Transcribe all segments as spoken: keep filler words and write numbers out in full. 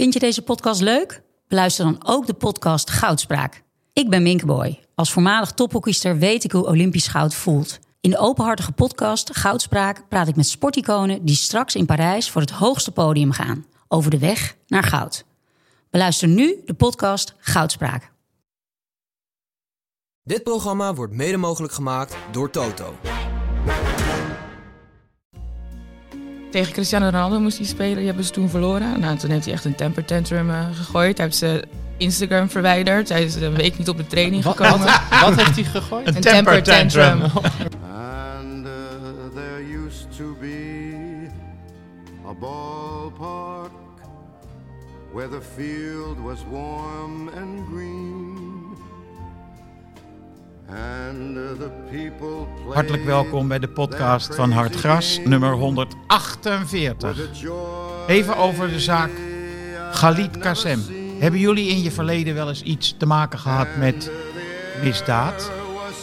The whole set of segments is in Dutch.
Vind je deze podcast leuk? Beluister dan ook de podcast Goudspraak. Ik ben Minke Boy. Als voormalig tophockeyster weet ik hoe Olympisch goud voelt. In de openhartige podcast Goudspraak praat ik met sporticonen die straks in Parijs voor het hoogste podium gaan. Over de weg naar goud. Beluister nu de podcast Goudspraak. Dit programma wordt mede mogelijk gemaakt door Toto. Tegen Cristiano Ronaldo moest hij spelen, die hebben ze toen verloren. Nou, toen heeft hij echt een temper tantrum uh, gegooid. Hij heeft ze Instagram verwijderd. Hij is een week niet op de training gekomen. Wat, wat heeft hij gegooid? Een, een temper tantrum. tantrum. And uh, there used to be a ballpark where the field was warm and green. And uh, the people played. Hartelijk welkom bij de podcast van Hartgras, nummer honderdachtenveertig. Even over de zaak Khalid Kassem. Hebben jullie in je verleden wel eens iets te maken gehad met misdaad?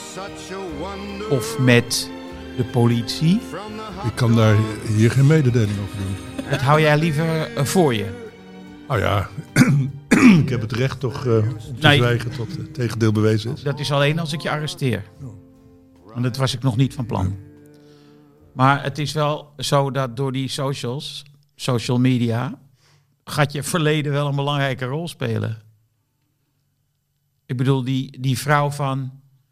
Of met de politie? Ik kan daar hier geen mededeling over doen. Dat hou jij liever voor je? Nou ja, ik heb het recht toch uh, om te Nee. zwijgen tot het tegendeel bewezen is. Dat is alleen als ik je arresteer. Want dat was ik nog niet van plan. Maar het is wel zo dat door die socials, social media, gaat je verleden wel een belangrijke rol spelen. Ik bedoel, die, die vrouw van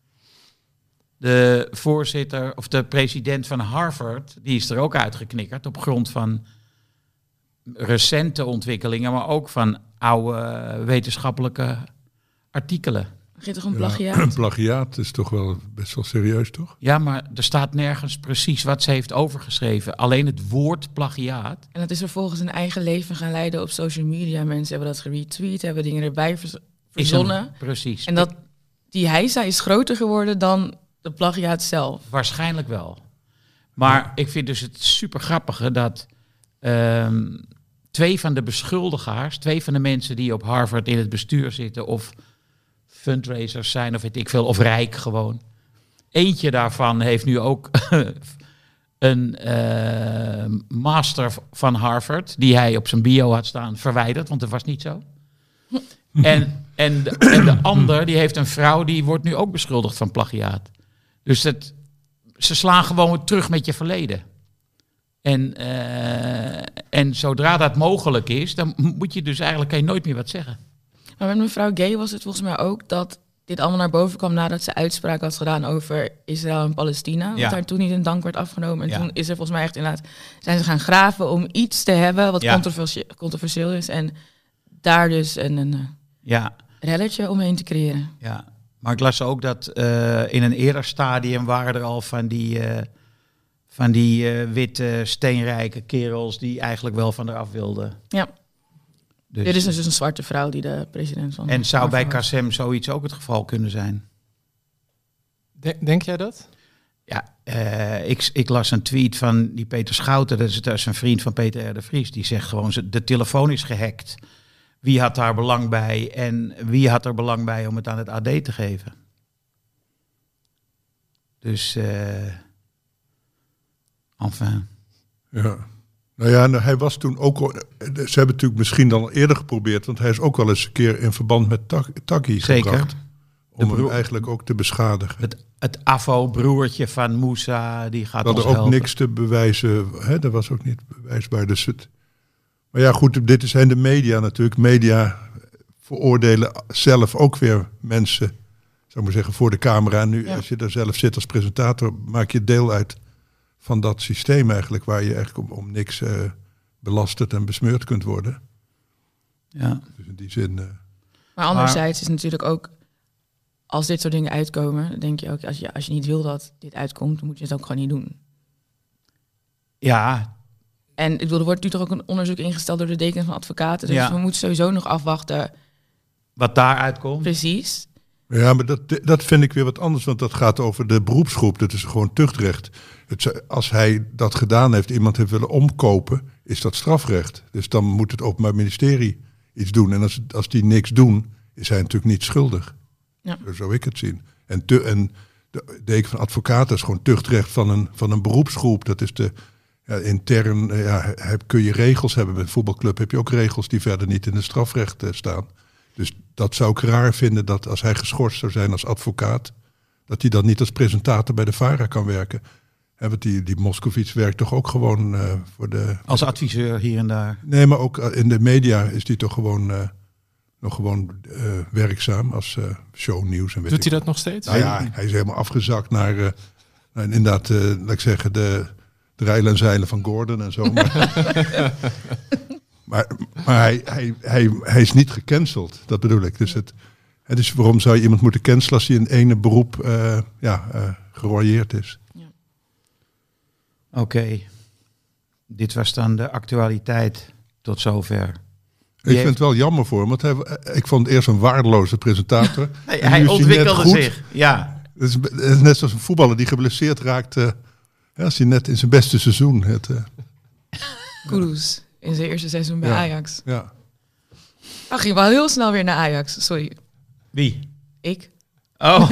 de voorzitter of de president van Harvard, die is er ook uitgeknikkerd op grond van recente ontwikkelingen, maar ook van oude wetenschappelijke artikelen. Begint toch een Ja, plagiaat? plagiaat is toch wel best wel serieus, toch? Ja, maar er staat nergens precies wat ze heeft overgeschreven. Alleen het woord plagiaat. En dat is vervolgens een eigen leven gaan leiden op social media. Mensen hebben dat geretweet, hebben dingen erbij verz- verzonnen. Is een, precies. En dat die heisa is groter geworden dan de plagiaat zelf. Waarschijnlijk wel. Maar ja. Ik vind dus het super grappige dat um, twee van de beschuldigaars, twee van de mensen die op Harvard in het bestuur zitten of fundraisers zijn of weet ik veel, of rijk gewoon. Eentje daarvan heeft nu ook een uh, master van Harvard, die hij op zijn bio had staan, verwijderd, want dat was niet zo. en, en, de, en de ander, die heeft een vrouw, die wordt nu ook beschuldigd van plagiaat. Dus het, ze slaan gewoon terug met je verleden. En, uh, en zodra dat mogelijk is, dan moet je dus eigenlijk kan je nooit meer wat zeggen. Maar met mevrouw Gay was het volgens mij ook dat dit allemaal naar boven kwam nadat ze uitspraak had gedaan over Israël en Palestina. Ja. Wat daar toen niet in dank werd afgenomen. En ja. toen is er volgens mij echt inderdaad, zijn ze gaan graven om iets te hebben wat ja. controversie- controversieel is. En daar dus een, een ja. relletje omheen te creëren. Ja, maar ik las ook dat uh, in een eerder stadium waren er al van die, uh, van die uh, witte steenrijke kerels die eigenlijk wel van eraf wilden. Ja. Dus, Dit is dus een zwarte vrouw die de president van... En zou bij Kassem zoiets ook het geval kunnen zijn? Denk, denk jij dat? Ja, uh, ik, ik las een tweet van die Peter Schouten, dat is, dat is een vriend van Peter R. de Vries, die zegt gewoon, de telefoon is gehackt. Wie had daar belang bij en wie had er belang bij om het aan het A D te geven? Dus, uh, enfin. Ja. Nou ja, nou, hij was toen ook... Ze hebben natuurlijk misschien dan al eerder geprobeerd, want hij is ook wel eens een keer in verband met Taghi gebracht. Om broer, hem eigenlijk ook te beschadigen. Het, het Afo-broertje van Moussa, die gaat ons helpen. Er ook helpen. niks te bewijzen, hè, dat was ook niet bewijsbaar. Dus het, maar ja, goed, dit zijn de media natuurlijk. Media veroordelen zelf ook weer mensen, zou ik maar zeggen, voor de camera. En nu, ja. Als je daar zelf zit als presentator, maak je deel uit van dat systeem eigenlijk, waar je eigenlijk om, om niks uh, belasterd en besmeurd kunt worden. Ja. Dus in die zin... Uh, maar anderzijds is natuurlijk ook, als dit soort dingen uitkomen, dan denk je ook, als je, als je niet wil dat dit uitkomt, dan moet je het ook gewoon niet doen. Ja. En ik bedoel, er wordt nu toch ook een onderzoek ingesteld door de deken van advocaten, dus ja. we moeten sowieso nog afwachten. Wat daaruit komt. Precies. Ja, maar dat, dat vind ik weer wat anders, want dat gaat over de beroepsgroep. Dat is gewoon tuchtrecht. Het, als hij dat gedaan heeft, iemand heeft willen omkopen, is dat strafrecht. Dus dan moet het Openbaar Ministerie iets doen. En als, als die niks doen, is hij natuurlijk niet schuldig. Ja. Zo zou ik het zien. En, te, en de deken van advocaten is gewoon tuchtrecht van een, van een beroepsgroep. Dat is de, Ja, intern uh, ja, heb, kun je regels hebben. Met een voetbalclub heb je ook regels die verder niet in het strafrecht uh, staan. Dus dat zou ik raar vinden dat als hij geschorst zou zijn als advocaat, dat hij dan niet als presentator bij de VARA kan werken. He, want die, die Moskovits werkt toch ook gewoon uh, voor de... Als adviseur hier en daar. Nee, maar ook in de media is die toch gewoon uh, nog gewoon uh, werkzaam als uh, shownieuws. En weet Doet ik hij dat nog steeds? Nou ja, hij is helemaal afgezakt naar, uh, naar inderdaad, uh, laat ik zeggen, de, de rijlen en zeilen van Gordon en zo. Maar, maar, maar hij, hij, hij, hij is niet gecanceld, dat bedoel ik. Dus, het, het is waarom zou je iemand moeten cancelen als hij in ene beroep uh, ja, uh, geroyeerd is? Oké, okay. Dit was dan de actualiteit tot zover. Ik heeft... vind het wel jammer voor hem, want hij, ik vond het eerst een waardeloze presentator. Nee, hij ontwikkelde zich, ja. Het is, het is net zoals een voetballer die geblesseerd raakt, uh, ja, als hij net in zijn beste seizoen... Het, uh... Kudus, in zijn eerste seizoen bij ja. Ajax. Ja. Hij ging wel heel snel weer naar Ajax, sorry. Wie? Ik. Oh.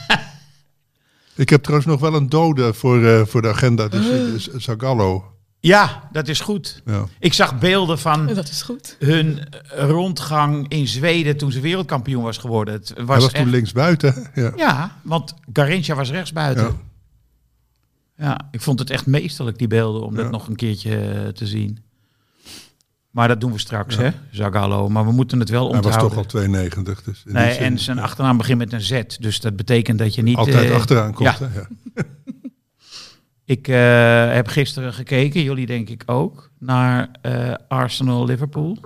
Ik heb trouwens nog wel een dode voor, uh, voor de agenda, dus uh. Zagallo. Ja, dat is goed. Ja. Ik zag beelden van dat is goed. hun rondgang in Zweden toen ze wereldkampioen was geworden. Het was Hij was echt... toen linksbuiten. Ja, ja, want Garrincha was rechtsbuiten. Ja. ja, ik vond het echt meesterlijk, die beelden, om ja. dat nog een keertje te zien. Maar dat doen we straks, ja. hè, Zagallo. Maar we moeten het wel onthouden. Hij was toch al tweeënnegentig. Dus in nee, zin, en zijn ja. achternaam begint met een Z. Dus dat betekent dat je niet... Altijd uh, achteraan komt, ja. hè? Ja. Ik uh, heb gisteren gekeken, jullie denk ik ook, naar uh, Arsenal-Liverpool.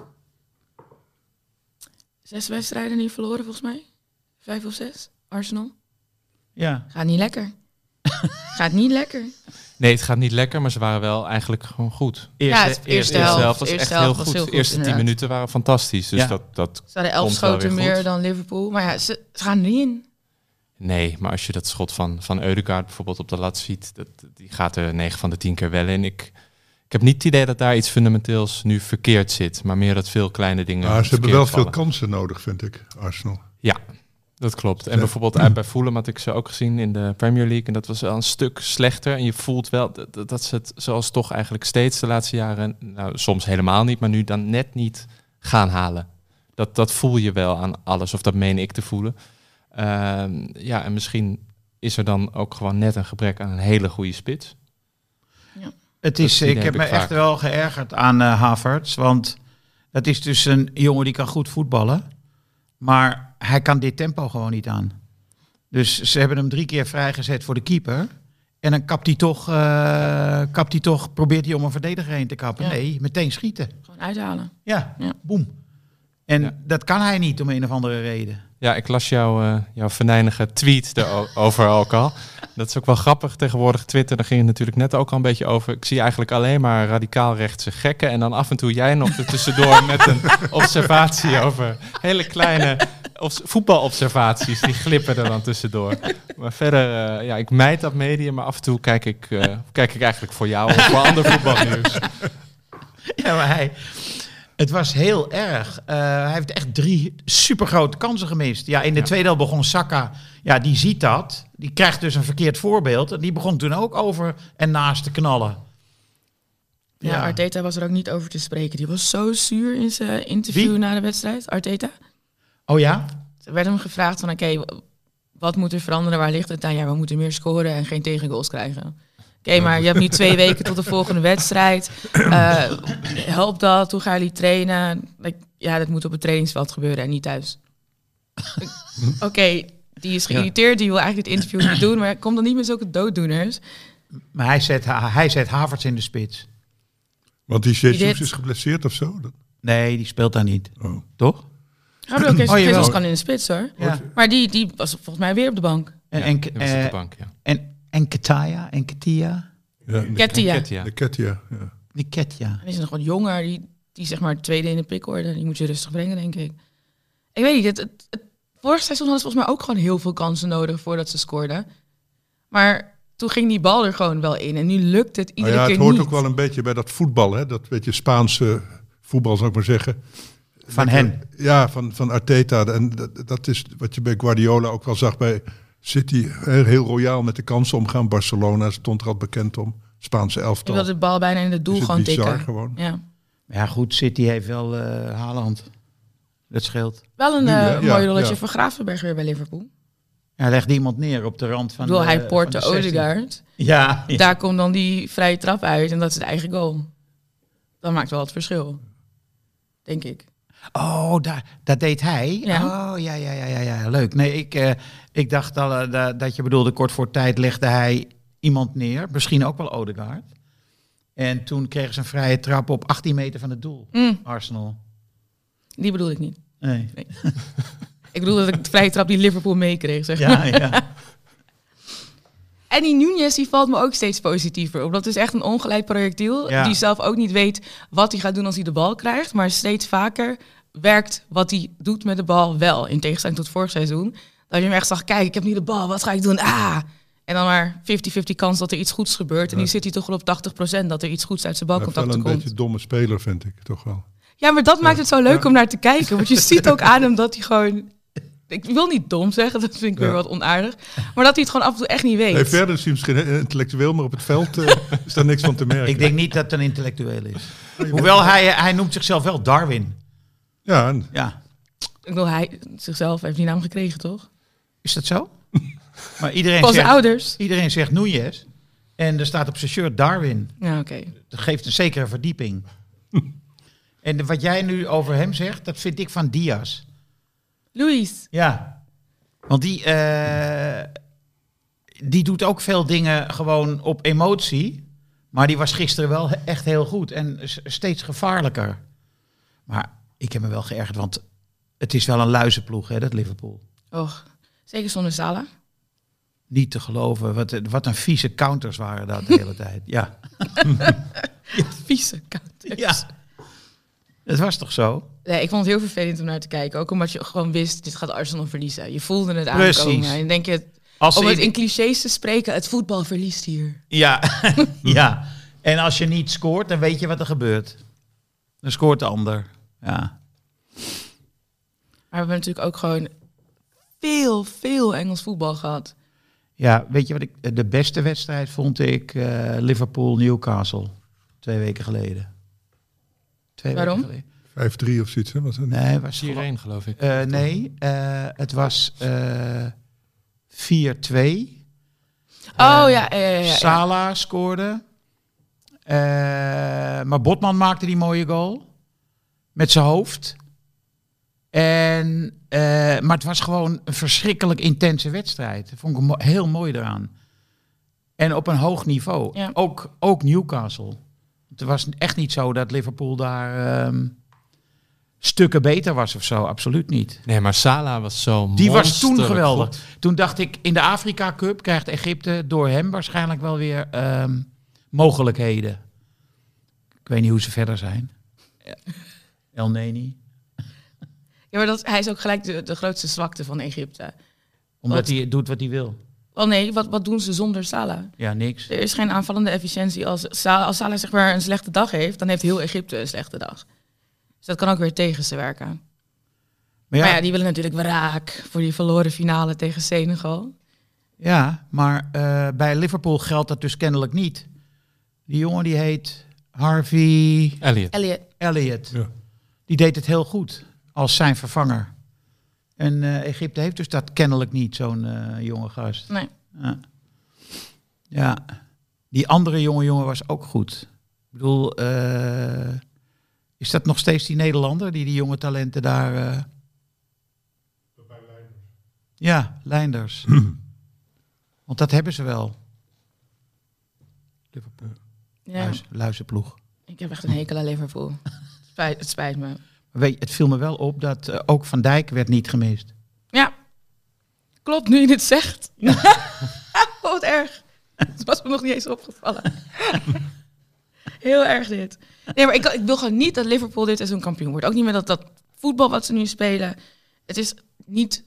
Zes wedstrijden niet verloren volgens mij. Vijf of zes, Arsenal. Ja. Gaat niet lekker. Gaat niet lekker. Nee, het gaat niet lekker, maar ze waren wel eigenlijk gewoon goed. Eerste, ja, het eerste, eerste helft, helft was eerste echt helft heel was goed. heel De eerste goed, tien minuten waren fantastisch. Dus ja. dat, dat ze hadden elf schoten meer goed. Dan Liverpool. Maar ja, ze, ze gaan er niet in. Nee, maar als je dat schot van, van Ødegaard bijvoorbeeld op de lat ziet, dat, die gaat er negen van de tien keer wel in. Ik, ik heb niet het idee dat daar iets fundamenteels nu verkeerd zit, maar meer dat veel kleine dingen Maar ze hebben wel vallen. veel kansen nodig, vind ik, Arsenal. Ja, dat klopt. En bijvoorbeeld uit bij Fulham had ik ze ook gezien in de Premier League en dat was wel een stuk slechter. En je voelt wel dat, dat ze het zoals toch eigenlijk steeds de laatste jaren, nou soms helemaal niet, maar nu dan net niet gaan halen. Dat, dat voel je wel aan alles, of dat meen ik te voelen. Uh, ja, en misschien is er dan ook gewoon net een gebrek aan een hele goede spits. Ja. Het is, ik heb, heb ik me vaak. echt wel geërgerd aan uh, Havertz, want dat is dus een jongen die kan goed voetballen, maar hij kan dit tempo gewoon niet aan. Dus ze hebben hem drie keer vrijgezet voor de keeper en dan kapt hij toch, uh, kapt hij toch, probeert hij om een verdediger heen te kappen. Ja. Nee, meteen schieten. Gewoon uithalen. Ja, ja. Boem. En ja. dat kan hij niet om een of andere reden. Ja, ik las jouw, uh, jouw venijnige tweet erover ook al. Dat is ook wel grappig tegenwoordig. Twitter, daar ging het natuurlijk net ook al een beetje over. Ik zie eigenlijk alleen maar radicaal rechtse gekken. En dan af en toe jij nog er tussendoor met een observatie over hele kleine obs- voetbalobservaties. Die glippen er dan tussendoor. Maar verder, uh, ja, ik mijd dat medium. Maar af en toe kijk ik, uh, kijk ik eigenlijk voor jou of voor ander voetbalnieuws. Ja, maar hij... Het was heel erg. Uh, hij heeft echt drie supergrote kansen gemist. Ja, in de ja. tweede helft begon Saka. Ja, die ziet dat. Die krijgt dus een verkeerd voorbeeld. En die begon toen ook over en naast te knallen. Ja, ja, Arteta was er ook niet over te spreken. Die was zo zuur in zijn interview Wie? na de wedstrijd. Arteta. Oh ja? Er werd hem gevraagd van, oké, okay, wat moet er veranderen? Waar ligt het aan? Ja, we moeten meer scoren en geen tegengoals krijgen. Oké, okay, maar je hebt nu twee weken tot de volgende wedstrijd. Uh, helpt dat? Hoe gaan jullie trainen? Like, ja, dat moet op het trainingsveld gebeuren en niet thuis. Oké, okay, die is geïrriteerd. Die wil eigenlijk het interview niet doen. Maar komt dan niet met zulke dooddoeners. Maar hij zet, hij zet Havertz in de spits. Want die Jesus is geblesseerd of zo? Nee, die speelt daar niet. Oh. Toch? Gabriel Jesus oh, Jesus kan in de spits, hoor. Ja. Maar die, die was volgens mij weer op de bank. En, ja, en, die was uh, op de bank, ja. En En Ketaya en Ketia. Ja, Ketia. De Ketia, ja. De Ketia. Die is nog wat jonger, die, die zeg maar tweede in de pikorde. Die moet je rustig brengen, denk ik. Ik weet niet, het, het, het, vorig seizoen hadden ze volgens mij ook gewoon heel veel kansen nodig voordat ze scoorden. Maar toen ging die bal er gewoon wel in en nu lukt het iedere nou ja, keer niet. Het hoort niet. ook wel een beetje bij dat voetbal, hè? Dat beetje Spaanse voetbal, zou ik maar zeggen. Van dat, hen? Ja, van, van Arteta. En dat, dat is wat je bij Guardiola ook wel zag bij City. Heel royaal met de kansen omgaan. Barcelona stond er al bekend om. Spaanse Je elftal. wil de bal bijna in het doel Is het gewoon bizar tikken. gewoon. Ja. Ja, goed, City heeft wel uh, Haaland. Dat scheelt. Wel een Nu, uh, hè? Ja, mooi rolletje ja. voor Gravenberg weer bij Liverpool. Ja, legde iemand neer op de rand van Ik bedoel, de, hij poort de van de zestien. Odegaard. Ja, ja. Daar komt dan die vrije trap uit en dat is het eigen goal. Dat maakt wel het verschil. Denk ik. Oh, daar, dat deed hij? Ja. Oh, ja, ja, ja, ja, ja. Leuk. Nee, ik, uh, ik dacht al uh, da, dat je bedoelde, kort voor tijd legde hij iemand neer. Misschien ook wel Odegaard. En toen kregen ze een vrije trap op achttien meter van het doel. Mm, Arsenal. die bedoel ik niet. Nee. Nee. Ik bedoel dat ik de vrije trap die Liverpool meekreeg, zeg maar. Ja, ja. En die Núñez die valt me ook steeds positiever op. Dat is echt een ongeleid projectiel. Ja. Die zelf ook niet weet wat hij gaat doen als hij de bal krijgt. Maar steeds vaker werkt wat hij doet met de bal wel. In tegenstelling tot vorig seizoen. Dat je hem echt zag, kijk, ik heb nu de bal, wat ga ik doen? Ah! En dan maar vijftig vijftig kans dat er iets goeds gebeurt. En Ja. nu zit hij toch wel op tachtig procent dat er iets goeds uit zijn Hij heeft wel balcontacten een komt. beetje domme speler, vind ik toch wel. Ja, maar dat maakt het zo leuk Ja. om naar te kijken. Want je ziet ook aan hem dat hij gewoon... Ik wil niet dom zeggen, dat vind ik weer Ja. wat onaardig. Maar dat hij het gewoon af en toe echt niet weet. Nee, verder is hij misschien intellectueel, maar op het veld uh, is daar niks van te merken. Ik denk niet dat het een intellectueel is. Hoewel hij, hij noemt zichzelf wel Darwin. Ja, en Ja. Ik bedoel, hij zichzelf heeft die naam gekregen, toch? Is dat zo? Maar iedereen Van zijn zegt, ouders. iedereen zegt Núñez. En er staat op zijn shirt Darwin. Ja, oké. Dat geeft een zekere verdieping. En de- wat jij nu over hem zegt, dat vind ik van Diaz. Luis. Ja. Want die, eh, die doet ook veel dingen gewoon op emotie. Maar die was gisteren wel he- echt heel goed. En s- steeds gevaarlijker. Maar ik heb me wel geërgerd, want het is wel een luizenploeg, hè, dat Liverpool. Och, zeker zonder Salah. Niet te geloven. Wat, wat een vieze counters waren dat de hele tijd. Ja. Vieze counters. Ja. Het was toch zo? Nee, ik vond het heel vervelend om naar te kijken. Ook omdat je gewoon wist, dit gaat Arsenal verliezen. Je voelde het Precies. aankomen. En denk je, Als om ze het in- in clichés te spreken, het voetbal verliest hier. Ja. Ja. En als je niet scoort, dan weet je wat er gebeurt. Dan scoort de ander. Ja. Maar we hebben natuurlijk ook gewoon veel, veel Engels voetbal gehad. Ja, weet je wat ik... De beste wedstrijd vond ik uh, Liverpool-Newcastle. Twee weken geleden. Twee Waarom? Weken geleden. vijf drie of zoiets. Hè? Was het? Nee, het was vier gewoon- één geloof ik. Uh, nee, uh, het was uh, vier twee. Oh ja, ja, ja, ja, ja. Salah scoorde. Uh, maar Botman maakte die mooie goal. Met zijn hoofd. En, uh, maar het was gewoon een verschrikkelijk intense wedstrijd. Dat vond ik mo- heel mooi eraan. En op een hoog niveau. Ja. Ook, ook Newcastle. Het was echt niet zo dat Liverpool daar um, stukken beter was of zo. Absoluut niet. Nee, maar Salah was zo Die was toen monsterlijk geweldig. goed. Toen dacht ik, in de Afrika Cup krijgt Egypte door hem waarschijnlijk wel weer um, mogelijkheden. Ik weet niet hoe ze verder zijn. El Neni. Ja, maar dat, hij is ook gelijk de, de grootste zwakte van Egypte. Omdat Wat? hij doet wat hij wil. Oh nee, wat, wat doen ze zonder Salah? Ja, niks. Er is geen aanvallende efficiëntie. Als Salah, als Salah zeg maar een slechte dag heeft, dan heeft heel Egypte een slechte dag. Dus dat kan ook weer tegen ze werken. Maar ja, Maar ja, die willen natuurlijk wraak voor die verloren finale tegen Senegal. ja, maar uh, bij Liverpool geldt dat dus kennelijk niet. Die jongen die heet Harvey Elliot. Elliot. Elliott. Ja. Die deed het heel goed als zijn vervanger. En uh, Egypte heeft dus dat kennelijk niet, zo'n uh, jonge gast. Nee. Ja. Ja, die andere jonge jongen was ook goed. Ik bedoel, uh, is dat nog steeds die Nederlander die die jonge talenten daar... Uh... Ja, Leinders. Want dat hebben ze wel. Liverpool. Ja, Luis, luizenploeg. ik heb echt een hekel aan Liverpool. Spijt, het spijt me. Maar weet je, het viel me wel op dat uh, ook Van Dijk werd niet gemist. Ja, klopt nu je het zegt. Wat erg. Het was me nog niet eens opgevallen. Heel erg dit. Nee, maar ik, ik wil gewoon niet dat Liverpool dit seizoen kampioen wordt. Ook niet met dat, dat voetbal wat ze nu spelen. Het is niet...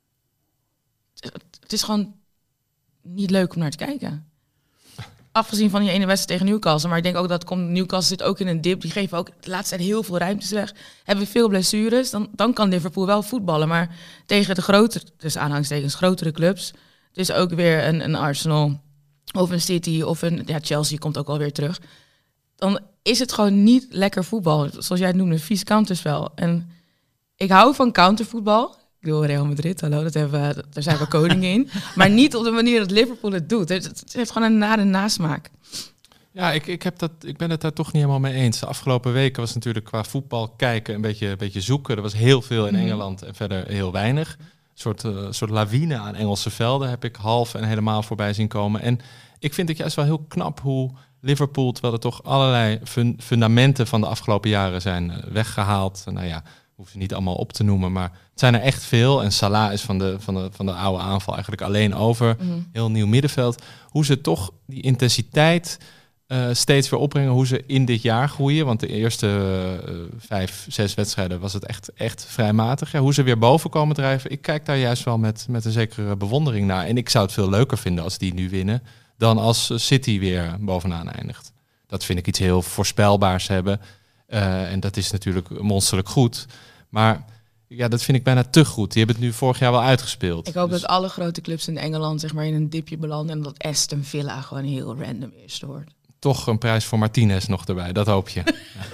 Het is gewoon niet leuk om naar te kijken. Afgezien van die ene wedstrijd tegen Newcastle. Maar ik denk ook dat komt, Newcastle zit ook in een dip. Die geven ook de laatste tijd heel veel ruimtes weg. Hebben veel blessures. Dan, dan kan Liverpool wel voetballen. Maar tegen de grotere, dus aanhalingstekens, grotere clubs. Het is ook weer een, een Arsenal of een City of een ja, Chelsea komt ook alweer terug. Dan is het gewoon niet lekker voetbal. Zoals jij het noemde, vies counterspel. En ik hou van countervoetbal. Ik bedoel, Real Madrid, hallo, dat hebben we, daar zijn we koning in. Maar niet op de manier dat Liverpool het doet. Het, het heeft gewoon een nare nasmaak. Ja, ik, ik, heb dat, ik ben het daar toch niet helemaal mee eens. De afgelopen weken was natuurlijk qua voetbal kijken een beetje, een beetje zoeken. Er was heel veel in Engeland en verder heel weinig. Een soort, uh, soort lawine aan Engelse velden heb ik half en helemaal voorbij zien komen. En ik vind het juist wel heel knap hoe Liverpool, terwijl er toch allerlei fun- fundamenten van de afgelopen jaren zijn uh, weggehaald. Nou ja, hoef ze niet allemaal op te noemen, maar het zijn er echt veel. En Salah is van de, van de, van de oude aanval eigenlijk alleen over. Mm-hmm. Heel nieuw middenveld. Hoe ze toch die intensiteit uh, steeds weer opbrengen, hoe ze in dit jaar groeien. Want de eerste uh, vijf, zes wedstrijden was het echt, echt vrij matig. Ja, hoe ze weer boven komen drijven, ik kijk daar juist wel met, met een zekere bewondering naar. En ik zou het veel leuker vinden als die nu winnen dan als City weer bovenaan eindigt. Dat vind ik iets heel voorspelbaars hebben. Uh, en dat is natuurlijk monsterlijk goed. Maar ja, dat vind ik bijna te goed. Die hebben het nu vorig jaar wel uitgespeeld. Ik hoop dus... dat alle grote clubs in Engeland zeg maar in een dipje belanden en dat Aston Villa gewoon heel random eerste wordt. Toch een prijs voor Martinez nog erbij, dat hoop je.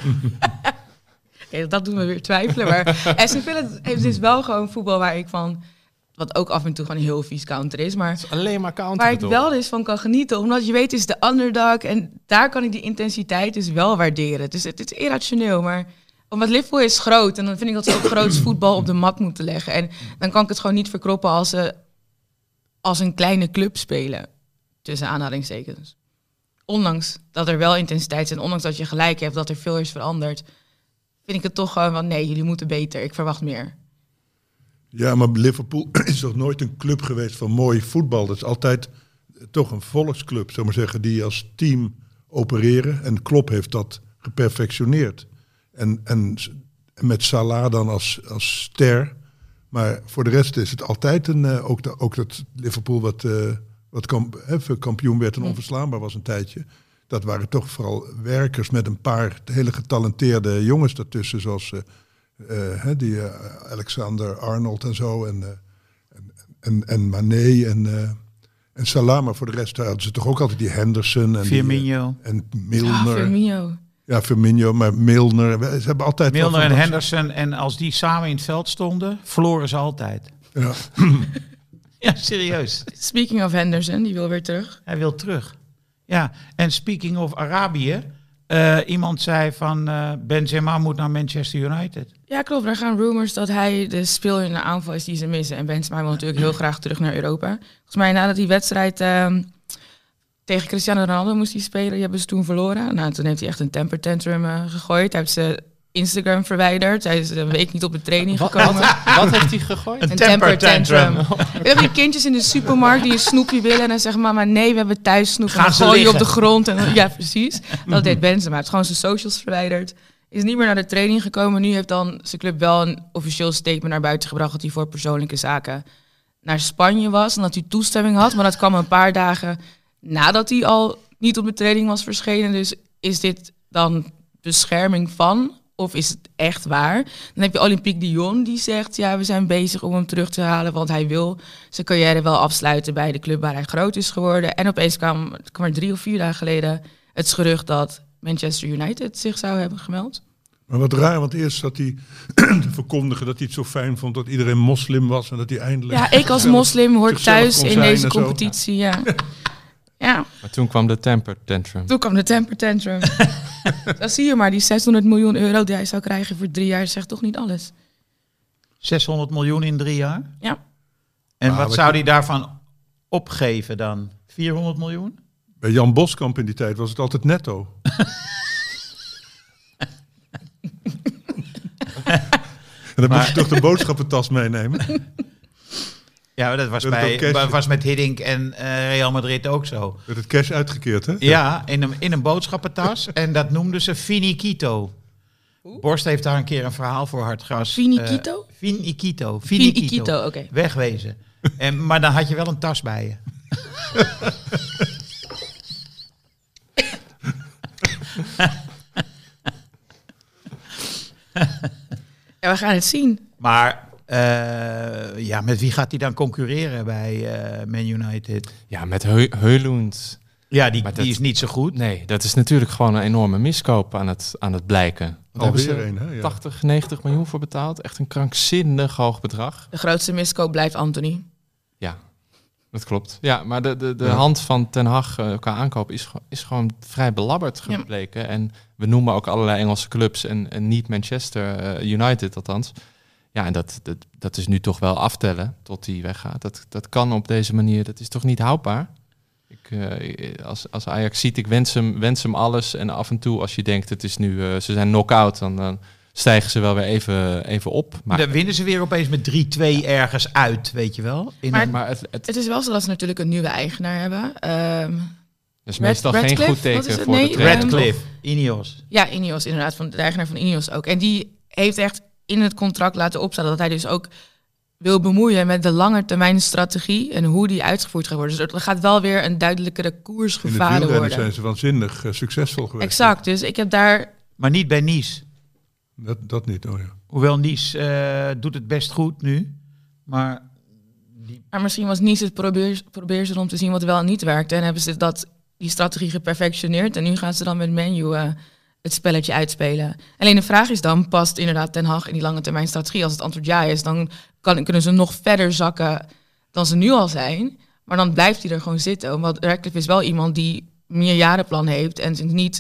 Okay, dat doet me weer twijfelen. Maar Aston Villa heeft dus wel gewoon voetbal waar ik van, wat ook af en toe gewoon heel vies counter is. Maar het is alleen maar counter. Waar ik toch wel dus van kan genieten. Omdat je weet, het is de underdog. En daar kan ik die intensiteit dus wel waarderen. Dus het is irrationeel. Maar omdat Liverpool is groot. En dan vind ik dat ze ook groots voetbal op de mat moeten leggen. En dan kan ik het gewoon niet verkroppen als ze als een kleine club spelen. Tussen aanhalingstekens. Ondanks dat er wel intensiteit is. En ondanks dat je gelijk hebt dat er veel is veranderd. Vind ik het toch gewoon van nee, jullie moeten beter. Ik verwacht meer. Ja, maar Liverpool is toch nooit een club geweest van mooi voetbal. Dat is altijd toch een volksclub, zou maar zeggen, die als team opereren. En Klopp heeft dat geperfectioneerd. En, en, en met Salah dan als, als ster. Maar voor de rest is het altijd een... Uh, ook, de, ook dat Liverpool wat, uh, wat kamp, even kampioen werd en onverslaanbaar was een tijdje. Dat waren toch vooral werkers met een paar hele getalenteerde jongens daartussen. Zoals uh, uh, die uh, Alexander Arnold en zo. En, uh, en, en, en Mané en, uh, en Salah. Maar voor de rest hadden ze toch ook altijd die Henderson. En Firmino. Die, uh, en Milner. Ah, Firmino. Ja, Firmino, maar Milner. Ze hebben altijd... Milner en Henderson. En als die samen in het veld stonden, verloren ze altijd. Ja, ja, serieus. Speaking of Henderson, die wil weer terug. Hij wil terug. Ja, en speaking of Arabië. Uh, iemand zei van uh, Benzema moet naar Manchester United. Ja, klopt. Er gaan rumors dat hij de speler in de aanval is die ze missen. En Benzema wil natuurlijk heel graag terug naar Europa. Volgens mij nadat die wedstrijd uh, tegen Cristiano Ronaldo moest hij spelen, die hebben ze toen verloren. Nou, toen heeft hij echt een temper tantrum uh, gegooid. Hij heeft ze Instagram verwijderd. Hij is een week niet op de training gekomen. Wat, wat heeft hij gegooid? Een, een temper tantrum. tantrum. We hebben die kindjes in de supermarkt die een snoepje willen. En dan zeggen mama, nee, we hebben thuis snoep. En dan gooi je op de grond. En dan, ja, precies. Dat deed Benzema. Hij heeft gewoon zijn socials verwijderd. Is niet meer naar de training gekomen. Nu heeft dan zijn club wel een officieel statement naar buiten gebracht dat hij voor persoonlijke zaken naar Spanje was. En dat hij toestemming had. Maar dat kwam een paar dagen nadat hij al niet op de training was verschenen. Dus is dit dan bescherming van... Of is het echt waar? Dan heb je Olympique Lyon die zegt... ja, we zijn bezig om hem terug te halen... want hij wil zijn carrière wel afsluiten... bij de club waar hij groot is geworden. En opeens kwam, kwam er drie of vier dagen geleden... het gerucht dat Manchester United zich zou hebben gemeld. Maar wat raar, want eerst zat hij te verkondigen... dat hij het zo fijn vond dat iedereen moslim was... en dat hij eindelijk... Ja, ik als moslim hoor thuis in deze competitie, ja. Ja. Maar toen kwam de temper tantrum. Toen kwam de temper tantrum. Dan zie je maar, die zeshonderd miljoen euro die hij zou krijgen voor drie jaar... zegt toch niet alles. zeshonderd miljoen in drie jaar? Ja. En ah, wat wat zou je... hij daarvan opgeven dan? vierhonderd miljoen? Bij Jan Boskamp in die tijd was het altijd netto. En dan maar... moest je toch de boodschappentas meenemen? Ja, dat was, dat bij, was met Hiddink en uh, Real Madrid ook zo. Werd het cash uitgekeerd, hè? Ja, in een, in een boodschappentas. En dat noemden ze finiquito. Oeh. Borst heeft daar een keer een verhaal voor Hartgras. Finiquito? Uh, finiquito. Finiquito, oké. Okay. Wegwezen. En, maar dan had je wel een tas bij je. Ja, we gaan het zien. Maar... Uh, ja, met wie gaat hij dan concurreren bij uh, Man United? Ja, met Heu- Heulund. Ja, die, Maar die dat- is niet zo goed. Nee, dat is natuurlijk gewoon een enorme miskoop aan het, aan het blijken. Want daar hebben Alweer ze een, hè? Ja. tachtig, negentig miljoen voor betaald. Echt een krankzinnig hoog bedrag. De grootste miskoop blijft Anthony. Ja, dat klopt. Ja, maar de, de, de Ja. hand van Ten Hag uh, qua aankoop is, ge- is gewoon vrij belabberd Ja. gebleken. En we noemen ook allerlei Engelse clubs en, en niet Manchester uh, United althans. Ja, en dat, dat, dat is nu toch wel aftellen tot die weggaat. Dat, dat kan op deze manier, dat is toch niet houdbaar? Ik, uh, als, als Ajax ziet, ik wens hem, wens hem alles. En af en toe als je denkt, het is nu, uh, ze zijn knock-out, dan... dan stijgen ze wel weer even, even op. Maar, Dan winnen ze weer opeens met drie twee ergens uit, weet je wel. In Maar- een- maar het, het, Het is wel zo dat ze natuurlijk een nieuwe eigenaar hebben. Ehm, is Red- meestal geen Radcliffe? goed teken Wat is het? voor Nee, de trainer. Radcliffe, Ineos. ja, Ineos inderdaad, van de eigenaar van Ineos ook. En die heeft echt in het contract laten opstellen dat hij dus ook wil bemoeien met de langetermijn strategie en hoe die uitgevoerd gaat worden. Dus er gaat wel weer een duidelijkere koers In het gevaren wielrennen worden. zijn ze waanzinnig uh, succesvol geweest. Exact, dus ik heb daar... Maar niet bij Nice. Dat, dat niet, oh ja. Hoewel Nice eh, doet het best goed nu. Maar die, Maar misschien was Nice het probeer, probeer ze om te zien wat wel en niet werkte. En hebben ze dat, die strategie geperfectioneerd. En nu gaan ze dan met Man U uh, het spelletje uitspelen. Alleen de vraag is dan, past inderdaad Ten Hag in die lange termijn strategie? Als het antwoord ja is, dan kan, kunnen ze nog verder zakken dan ze nu al zijn. Maar dan blijft hij er gewoon zitten. Want Radcliffe is wel iemand die een meerjarenplan heeft en zich niet...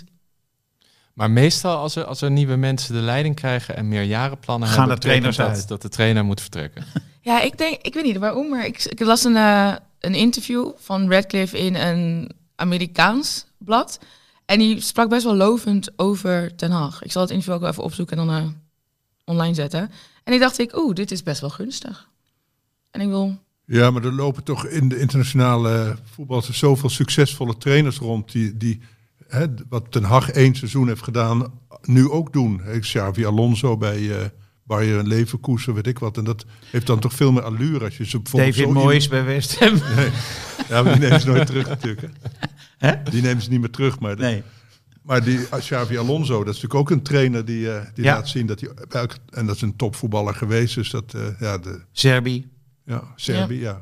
Maar meestal als er, als er nieuwe mensen de leiding krijgen en meerjarenplannen Gaan hebben, de trainers betekent dat, uit. dat de trainer moet vertrekken. Ja, ik denk, ik weet niet waarom, maar ik, ik las een, uh, een interview van Radcliffe in een Amerikaans blad. En die sprak best wel lovend over Ten Hag. Ik zal het interview ook wel even opzoeken en dan uh, online zetten. En ik dacht ik, oeh, dit is best wel gunstig. En ik wil... Ja, maar er lopen toch in de internationale voetbal zoveel succesvolle trainers rond die, die hè, wat Ten Hag één seizoen heeft gedaan, nu ook doen. Hè, Xavi Alonso bij uh, Bayern Leverkusen, weet ik wat. En dat heeft dan toch veel meer allure als je ze bijvoorbeeld David zo Moyes bij West Ham. Nee. Ja, maar die nemen ze nooit terug natuurlijk. Hè? Hè? Die nemen ze niet meer terug. Maar, de, Nee. maar die Xavi Alonso, dat is natuurlijk ook een trainer die, uh, die Ja. laat zien dat hij... bij elk- En dat is een topvoetballer geweest. Dus dat, uh, ja, de, Serbië. ja, Servië, ja.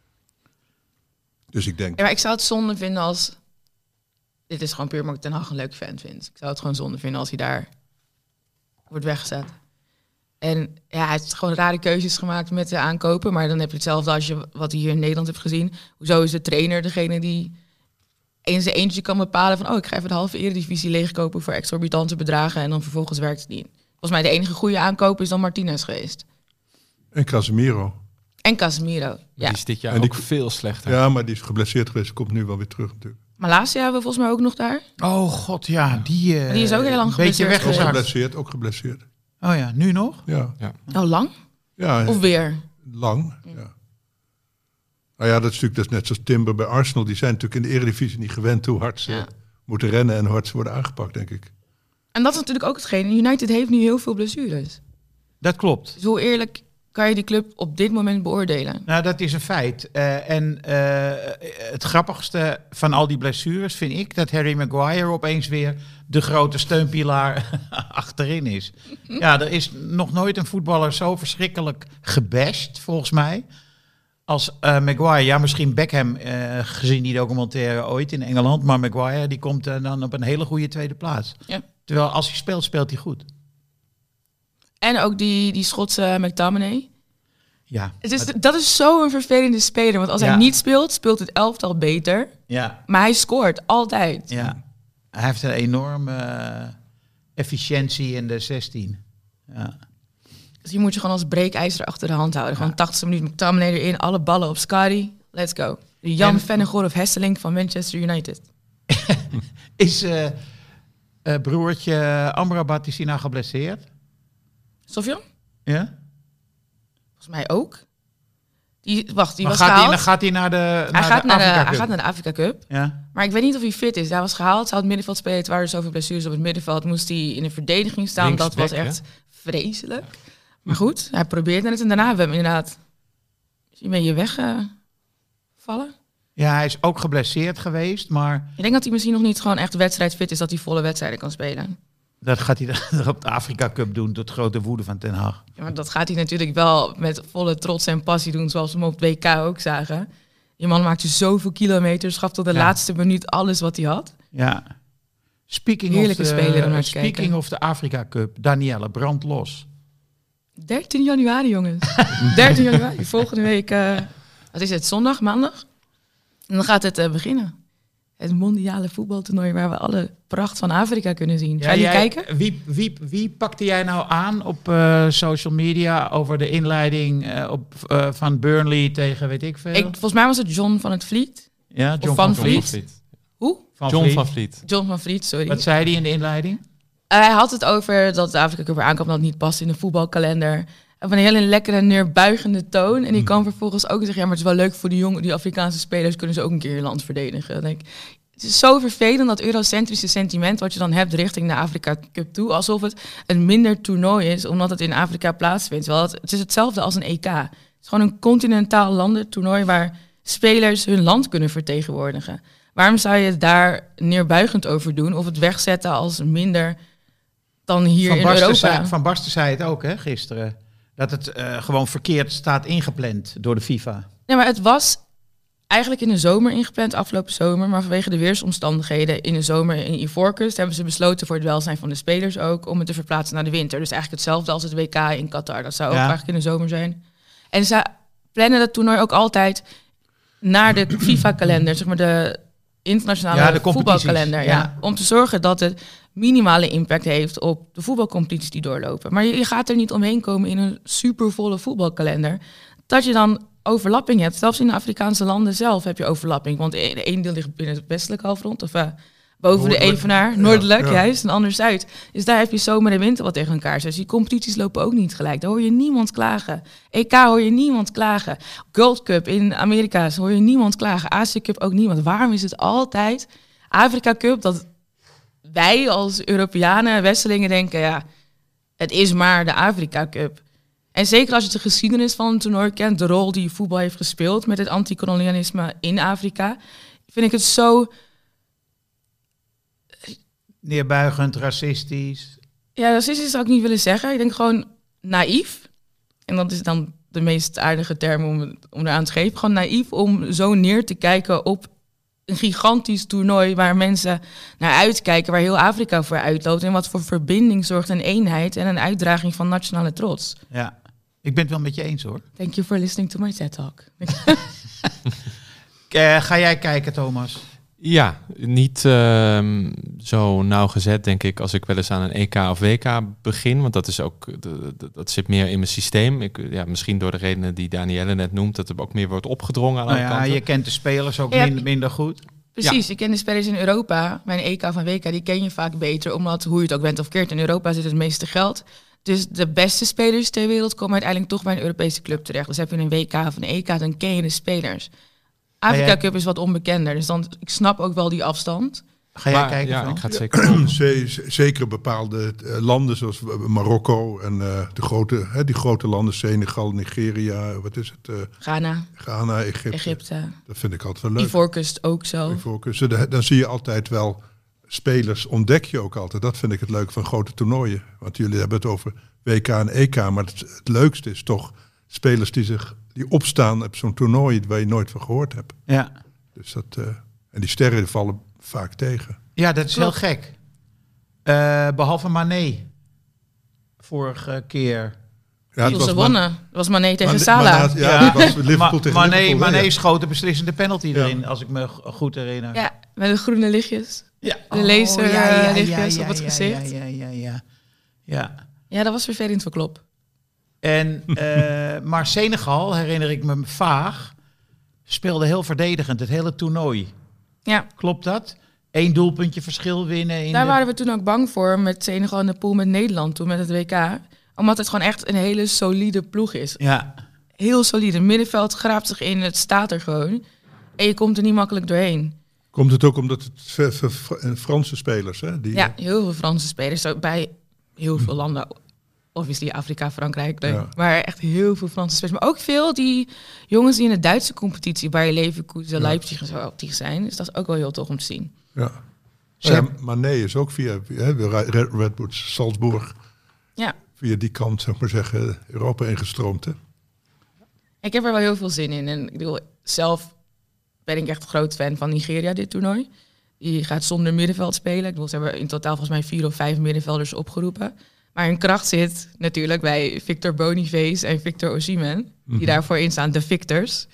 Dus ik denk... Ja, maar ik zou het zonde vinden als... Dit is gewoon puur omdat ik Ten Hag een leuk fan vind. Ik zou het gewoon zonde vinden als hij daar wordt weggezet. En ja, hij heeft gewoon rare keuzes gemaakt met de aankopen. Maar dan heb je hetzelfde als je wat hij hier in Nederland hebt gezien. Hoezo is de trainer degene die in zijn eentje kan bepalen van... oh, ik ga even de halve eredivisie leegkopen voor exorbitante bedragen... en dan vervolgens werkt het niet. Volgens mij de enige goede aankoop is dan Martinez geweest. En Casemiro. En Casemiro, ja. Die is dit jaar En die- ook veel slechter. Ja, maar die is geblesseerd geweest. Komt nu wel weer terug natuurlijk. Malasia hebben we volgens mij ook nog daar. Oh god, ja. Die, uh, Die is ook heel lang een beetje geblesseerd Ook geweest. weggezakt. geblesseerd, ook geblesseerd. Oh ja, nu nog? Ja, Oh, lang? ja Of weer? lang. Ja. Nou ja, dat is natuurlijk dat is net zoals Timber bij Arsenal. Die zijn natuurlijk in de Eredivisie niet gewend hoe hard ze Ja. moeten rennen en hoe hard ze worden aangepakt, denk ik. En dat is natuurlijk ook hetgeen. United heeft nu heel veel blessures. Dat klopt. Dus hoe eerlijk kan je die club op dit moment beoordelen? Nou, dat is een feit. Uh, en uh, het grappigste van al die blessures vind ik dat Harry Maguire opeens weer de grote steunpilaar achterin is. Ja, er is nog nooit een voetballer zo verschrikkelijk gebashed, volgens mij, als uh, Maguire. Ja, misschien Beckham, uh, gezien die documentaire ooit in Engeland, maar Maguire die komt uh, dan op een hele goede tweede plaats. Ja. Terwijl als hij speelt, speelt hij goed. En ook die, die Schotse McTominay. Ja, Het is, dat is zo'n vervelende speler. Want als Ja. hij niet speelt, speelt het elftal beter. ja, Maar hij scoort altijd. ja. Hij heeft een enorme uh, efficiëntie in de zestien. Ja. Dus die moet je gewoon als breekijzer achter de hand houden. Gewoon tachtigste minuut McTominay erin. Alle ballen op Scotty. Let's go. De Jan En- Vennegoor of Hesselink van Manchester United. Is uh, uh, broertje Amrabat, is hij nou geblesseerd? Sofian? Ja? Volgens mij ook. Die, wacht, die Maar was gaat hij, gehaald. dan gaat hij naar de hij, naar gaat de naar de, Afrika hij Cup? gaat naar de Afrika Cup. Ja. Maar ik weet niet of hij fit is. Hij was gehaald, zou het middenveld spelen. Het waren zoveel blessures op het middenveld. Moest hij in de verdediging staan. Dat was Linksback, echt vreselijk. Maar goed, hij probeerde het. En daarna hebben we hem inderdaad een beetje weggevallen. ja, hij is ook geblesseerd geweest, maar Ik denk dat hij misschien nog niet gewoon echt wedstrijdfit is. Dat hij volle wedstrijden kan spelen. dat gaat hij dan op de Afrika Cup doen, tot grote woede van Ten Hag. Ja, maar dat gaat hij natuurlijk wel met volle trots en passie doen. Zoals we hem op het W K ook zagen. Die man maakte zoveel kilometers, gaf tot de Ja. laatste minuut alles wat hij had. Ja. Speaking Heerlijke of the, speler om naar te Speaking kijken. of de Afrika Cup, Danielle, brand los. dertien januari, jongens. dertien januari, volgende week. Uh, wat is het, zondag, maandag? En dan gaat het uh, beginnen. Het mondiale voetbaltoernooi waar we alle pracht van Afrika kunnen zien. Ga je jij- kijken? Wie, wie, wie pakte jij nou aan op uh, social media over de inleiding uh, op, uh, van Burnley tegen weet ik veel? Ik, volgens mij was het John van het Vliet. ja, of John Van van Vliet. Vliet. Hoe? Van John Vliet. van Vliet. John van Vliet, sorry. Wat zei hij in de inleiding? Hij had het over dat de Afrika Cup weer aankwam, dat het niet past in de voetbalkalender. Op een hele lekkere, neerbuigende toon. En die kan vervolgens ook zeggen, ja, maar het is wel leuk voor die jonge, die Afrikaanse spelers, kunnen ze ook een keer je land verdedigen. Dan denk ik, het is zo vervelend, dat eurocentrische sentiment wat je dan hebt richting de Afrika Cup toe. Alsof het een minder toernooi is, omdat het in Afrika plaatsvindt. Terwijl het, het is hetzelfde als een E K. Het is gewoon een continentaal landentoernooi waar spelers hun land kunnen vertegenwoordigen. Waarom zou je het daar neerbuigend over doen of het wegzetten als minder dan hier Van in Basten, Europa? zei, Van Basten zei het ook, hè, gisteren. Dat het uh, gewoon verkeerd staat ingepland door de FIFA. Nee, maar het was eigenlijk in de zomer ingepland, afgelopen zomer. Maar vanwege de weersomstandigheden in de zomer in Ivoorkust hebben ze besloten voor het welzijn van de spelers ook om het te verplaatsen naar de winter. Dus eigenlijk hetzelfde als het W K in Qatar. Dat zou ook Ja. eigenlijk in de zomer zijn. En ze plannen dat toernooi ook altijd naar de FIFA-kalender, zeg maar de internationale Ja, de competities, voetbalkalender. Ja. ja. Om te zorgen dat het minimale impact heeft op de voetbalcompetities die doorlopen. Maar je, je gaat er niet omheen komen in een supervolle voetbalkalender. Dat je dan overlapping hebt. Zelfs in de Afrikaanse landen zelf heb je overlapping. Want de ene deel ligt binnen het westelijke halfrond. Of uh, boven Noordelijk. de Evenaar. Noordelijk, Ja, ja. juist. En anders zuid. Dus daar heb je zomer en winter wat tegen elkaar. Dus die competities lopen ook niet gelijk. Daar hoor je niemand klagen. E K hoor je niemand klagen. Gold Cup in Amerika hoor je niemand klagen. Azië Cup ook niemand. Waarom is het altijd Afrika Cup dat wij als Europeanen, Westelingen denken, ja, het is maar de Afrika Cup. En zeker als je de geschiedenis van een toernooi kent, de rol die voetbal heeft gespeeld met het antikolonialisme in Afrika, vind ik het zo, Neerbuigend, racistisch. ja, racistisch zou ik niet willen zeggen. Ik denk gewoon naïef. En dat is dan de meest aardige term om, om eraan te geven. Gewoon naïef om zo neer te kijken op een gigantisch toernooi waar mensen naar uitkijken, waar heel Afrika voor uitloopt en wat voor verbinding zorgt en eenheid en een uitdraging van nationale trots. Ja, ik ben het wel met je eens, hoor. Thank you for listening to my TED Talk. Uh, ga jij kijken, Thomas? Ja, niet uh, zo nauwgezet, denk ik, als ik wel eens aan een E K of W K begin. Want dat is ook, dat zit meer in mijn systeem. Ik, ja, misschien door de redenen die Danielle net noemt, dat er ook meer wordt opgedrongen aan Nou alle ja, kanten. je kent de spelers ook Ja. min, minder goed. Precies, ik ken de spelers in Europa. Mijn E K van W K, die ken je vaak beter, omdat hoe je het ook bent of keert, in Europa zit het meeste geld. Dus de beste spelers ter wereld komen uiteindelijk toch bij een Europese club terecht. Dus heb je een W K of een E K, dan ken je de spelers. Afrika jij- Cup is wat onbekender, dus dan, ik snap ook wel die afstand. Ga jij Maar, kijken? ja, Van? ik ga het zeker doen. Z- z- Zeker bepaalde eh, landen zoals Marokko en eh, de grote, hè, die grote landen, Senegal, Nigeria, wat is het, eh, Ghana, Ghana, Egypte. Egypte, Dat vind ik altijd wel leuk. Ivoorkust ook zo. Ivoorkust. Dus de- dan zie je altijd wel spelers, ontdek je ook altijd. Dat vind ik het leuke van grote toernooien. Want jullie hebben het over W K en E K, maar het, het leukste is toch spelers die zich die opstaan op zo'n toernooi waar je nooit van gehoord hebt. Ja. Dus dat, eh, en die sterren die vallen vaak tegen. ja, dat is Klopt. heel gek. Uh, behalve Mané. Vorige keer. Ja, Toen ze wonnen, dat was Mané tegen Maar- Salah. maar na- ja, dat was Liverpool Ma- tegen Mané, Liverpool. hè, Mané ja. schoot de beslissende penalty Ja. erin, als ik me g- goed herinner. Ja, met de groene lichtjes. Ja. De laserlichtjes op het gezicht. Ja, ja, ja, ja. ja. Ja, dat was vervelend voor Klopp. En, uh, maar Senegal, herinner ik me vaag, speelde heel verdedigend het hele toernooi. Ja, Klopt dat? Eén doelpuntje verschil winnen. In daar de... waren we toen ook bang voor met Senegal in de pool met Nederland toen met het W K. Omdat het gewoon echt een hele solide ploeg is. Ja, Heel solide. Middenveld graapt zich in, het staat er gewoon. En je komt er niet makkelijk doorheen. Komt het ook omdat het v- v- v- Franse spelers, hè? Die, Ja, heel veel Franse spelers. Zo bij heel veel landen. Obviously Afrika, Frankrijk. leuk. Ja. Maar echt heel veel Franse spelers. Maar ook veel die jongens die in de Duitse competitie, Bayer Leverkusen, Ja. Leipzig en zo actief zijn. Dus dat is ook wel heel tof om te zien. Ja. Ze- Ja, Mané is ook via, via hè, Red, Red Bull Salzburg, Ja, via die kant, zou ik maar zeggen, Europa ingestroomd. Hè? ik heb er wel heel veel zin in. En ik bedoel, zelf ben ik echt een groot fan van Nigeria, dit toernooi. Die gaat zonder middenveld spelen. Ik bedoel, ze hebben in totaal volgens mij vier of vijf middenvelders opgeroepen. Maar hun kracht zit natuurlijk bij Victor Boniface en Victor Osimhen. Die Mm-hmm. daarvoor in staan, de Victors.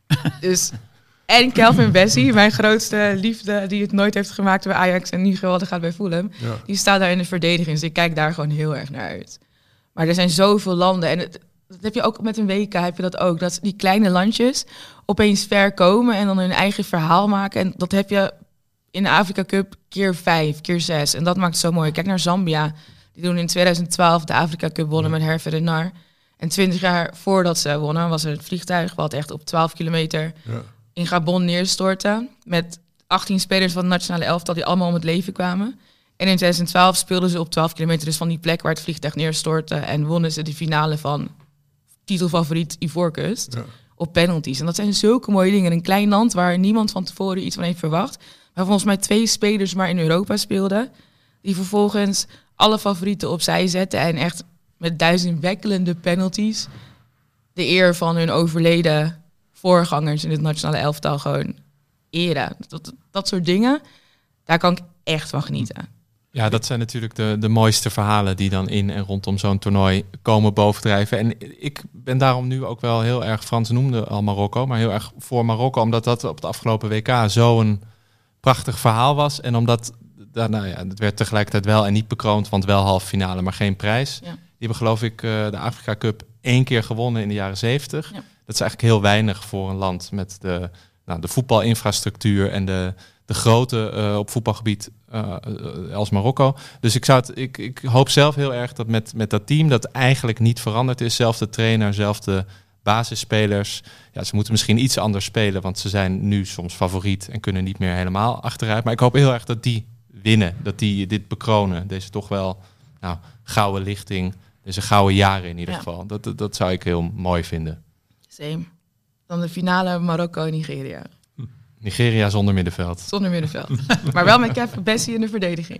Dus, en Calvin Bessie, mijn grootste liefde, die het nooit heeft gemaakt bij Ajax en nu geweldig gaat bij Fulham. Ja. Die staat daar in de verdediging, dus ik kijk daar gewoon heel erg naar uit. Maar er zijn zoveel landen en het, dat heb je ook met een W K, heb je dat ook. Dat die kleine landjes opeens ver komen en dan hun eigen verhaal maken. En dat heb je in de Afrika Cup keer vijf, keer zes. En dat maakt het zo mooi. Kijk naar Zambia. Die doen in twintig twaalf de Afrika Cup wonnen met Hervé Renard. En twintig jaar voordat ze wonnen was er het vliegtuig wat echt op twaalf kilometer Ja. in Gabon neerstortte. Met achttien spelers van het nationale elftal die allemaal om het leven kwamen. En in twintig twaalf speelden ze op twaalf kilometer dus van die plek waar het vliegtuig neerstortte. En wonnen ze de finale van titelfavoriet Ivoorkust. Ja. Op penalties. En dat zijn zulke mooie dingen. Een klein land waar niemand van tevoren iets van heeft verwacht. Waar volgens mij twee spelers maar in Europa speelden. Die vervolgens alle favorieten opzij zetten. En echt met duizendwekkelende penalties de eer van hun overleden voorgangers in het nationale elftal gewoon eren. Dat, dat soort dingen, daar kan ik echt van genieten. Ja, dat zijn natuurlijk de, de mooiste verhalen die dan in en rondom zo'n toernooi komen bovendrijven. En ik ben daarom nu ook wel heel erg, Frans noemde al Marokko, maar heel erg voor Marokko, omdat dat op het afgelopen W K zo'n prachtig verhaal was. En omdat, daar, nou ja, het werd tegelijkertijd wel en niet bekroond, want wel halve finale, maar geen prijs. Ja. Die hebben geloof ik uh, de Afrika Cup één keer gewonnen in de jaren zeventig. Ja. Dat is eigenlijk heel weinig voor een land met de, nou, de voetbalinfrastructuur en de, de grootte uh, op voetbalgebied uh, uh, als Marokko. Dus ik, zou het, ik, ik hoop zelf heel erg dat met, met dat team dat eigenlijk niet veranderd is. Zelfs de trainer, zelfs de basisspelers. Ja, ze moeten misschien iets anders spelen, want ze zijn nu soms favoriet en kunnen niet meer helemaal achteruit. Maar ik hoop heel erg dat die winnen, dat die dit bekronen. Deze toch wel nou, gouden lichting, deze gouden jaren in ieder Ja. geval. Dat, dat, dat zou ik heel mooi vinden. Same. Dan de finale Marokko en Nigeria. Nigeria zonder middenveld. Zonder middenveld. Maar wel met Calvin Bessie in de verdediging.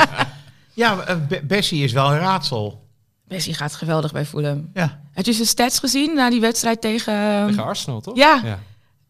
Ja, uh, Be- Bessie is wel een raadsel. Bessie gaat geweldig bij Fulham. Ja. Heb je zijn stats gezien na die wedstrijd tegen... Tegen Arsenal, toch? Ja. ja.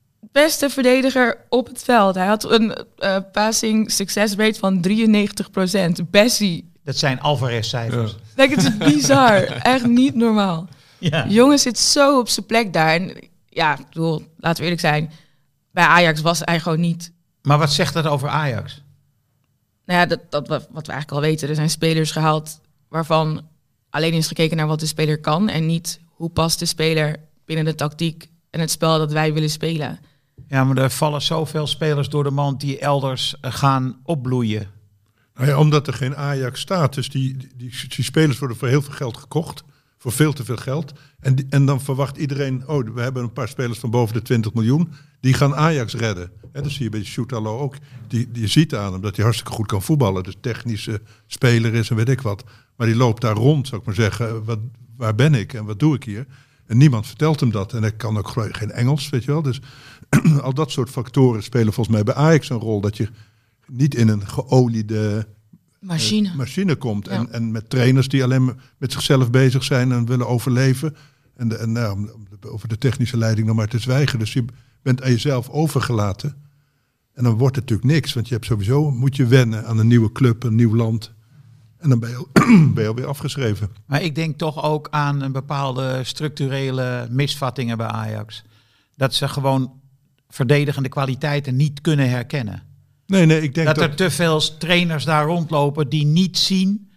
Beste verdediger op het veld. Hij had een uh, passing success rate van drieënnegentig procent. Bessie. Dat zijn Alvarez-cijfers. Ja. Like, het is bizar. Echt niet normaal. Ja. De jongen zit zo op zijn plek daar. En ja, ik bedoel, laten we eerlijk zijn. Bij Ajax was hij gewoon niet... Maar wat zegt dat over Ajax? Nou ja, dat, dat wat we eigenlijk al weten. Er zijn spelers gehaald waarvan alleen is gekeken naar wat de speler kan. En niet hoe past de speler binnen de tactiek en het spel dat wij willen spelen. Ja, maar er vallen zoveel spelers door de mand die elders uh, gaan opbloeien. Nou ja, omdat er geen Ajax staat. Dus die, die, die, die spelers worden voor heel veel geld gekocht. Voor veel te veel geld. En, die, en dan verwacht iedereen... Oh, we hebben een paar spelers van boven de twintig miljoen. Die gaan Ajax redden. He, dat zie je bij Shootalo ook. Die, die je ziet aan hem dat hij hartstikke goed kan voetballen. Dus technische speler is en weet ik wat. Maar die loopt daar rond, zou ik maar zeggen. Wat, waar ben ik en wat doe ik hier? En niemand vertelt hem dat. En hij kan ook geen Engels, weet je wel. Dus al dat soort factoren spelen volgens mij bij Ajax een rol. Dat je niet in een geoliede... Machine. Uh, machine komt. Ja. En, en met trainers die alleen maar met zichzelf bezig zijn en willen overleven. En, de, en nou, over de technische leiding nog maar te zwijgen. Dus je bent aan jezelf overgelaten. En dan wordt het natuurlijk niks. Want je hebt sowieso, moet je wennen aan een nieuwe club, een nieuw land. En dan ben je, al, ben je alweer afgeschreven. Maar ik denk toch ook aan een bepaalde structurele misvattingen bij Ajax. Dat ze gewoon verdedigende kwaliteiten niet kunnen herkennen. Nee, nee, ik denk Dat dat... er te veel trainers daar rondlopen die niet zien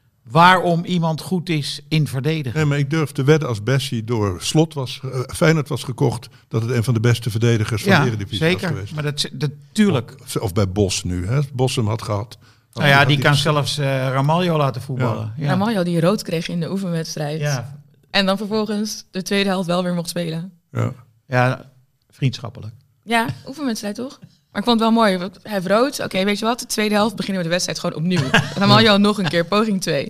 waarom iemand goed is in verdedigen. Nee, maar ik durf te wedden als Bessie door Slot was, uh, Feyenoord was gekocht, dat het een van de beste verdedigers van Ja, de Eredivisie zeker. was geweest. Maar dat, dat tuurlijk. Of, of bij Bos nu, hè. Als Bos hem had gehad. Nou ja, had die hij- kan zelfs uh, Ramaljo laten voetballen. Ja. Ja. Ramaljo die rood kreeg in de oefenwedstrijd. Ja. En dan vervolgens de tweede helft wel weer mocht spelen. Ja. ja, vriendschappelijk. Ja, oefenwedstrijd toch? Maar ik vond het wel mooi. Hij heeft rood. Oké, okay, weet je wat? De tweede helft beginnen we de wedstrijd gewoon opnieuw. Ramaljo nog een keer, poging twee.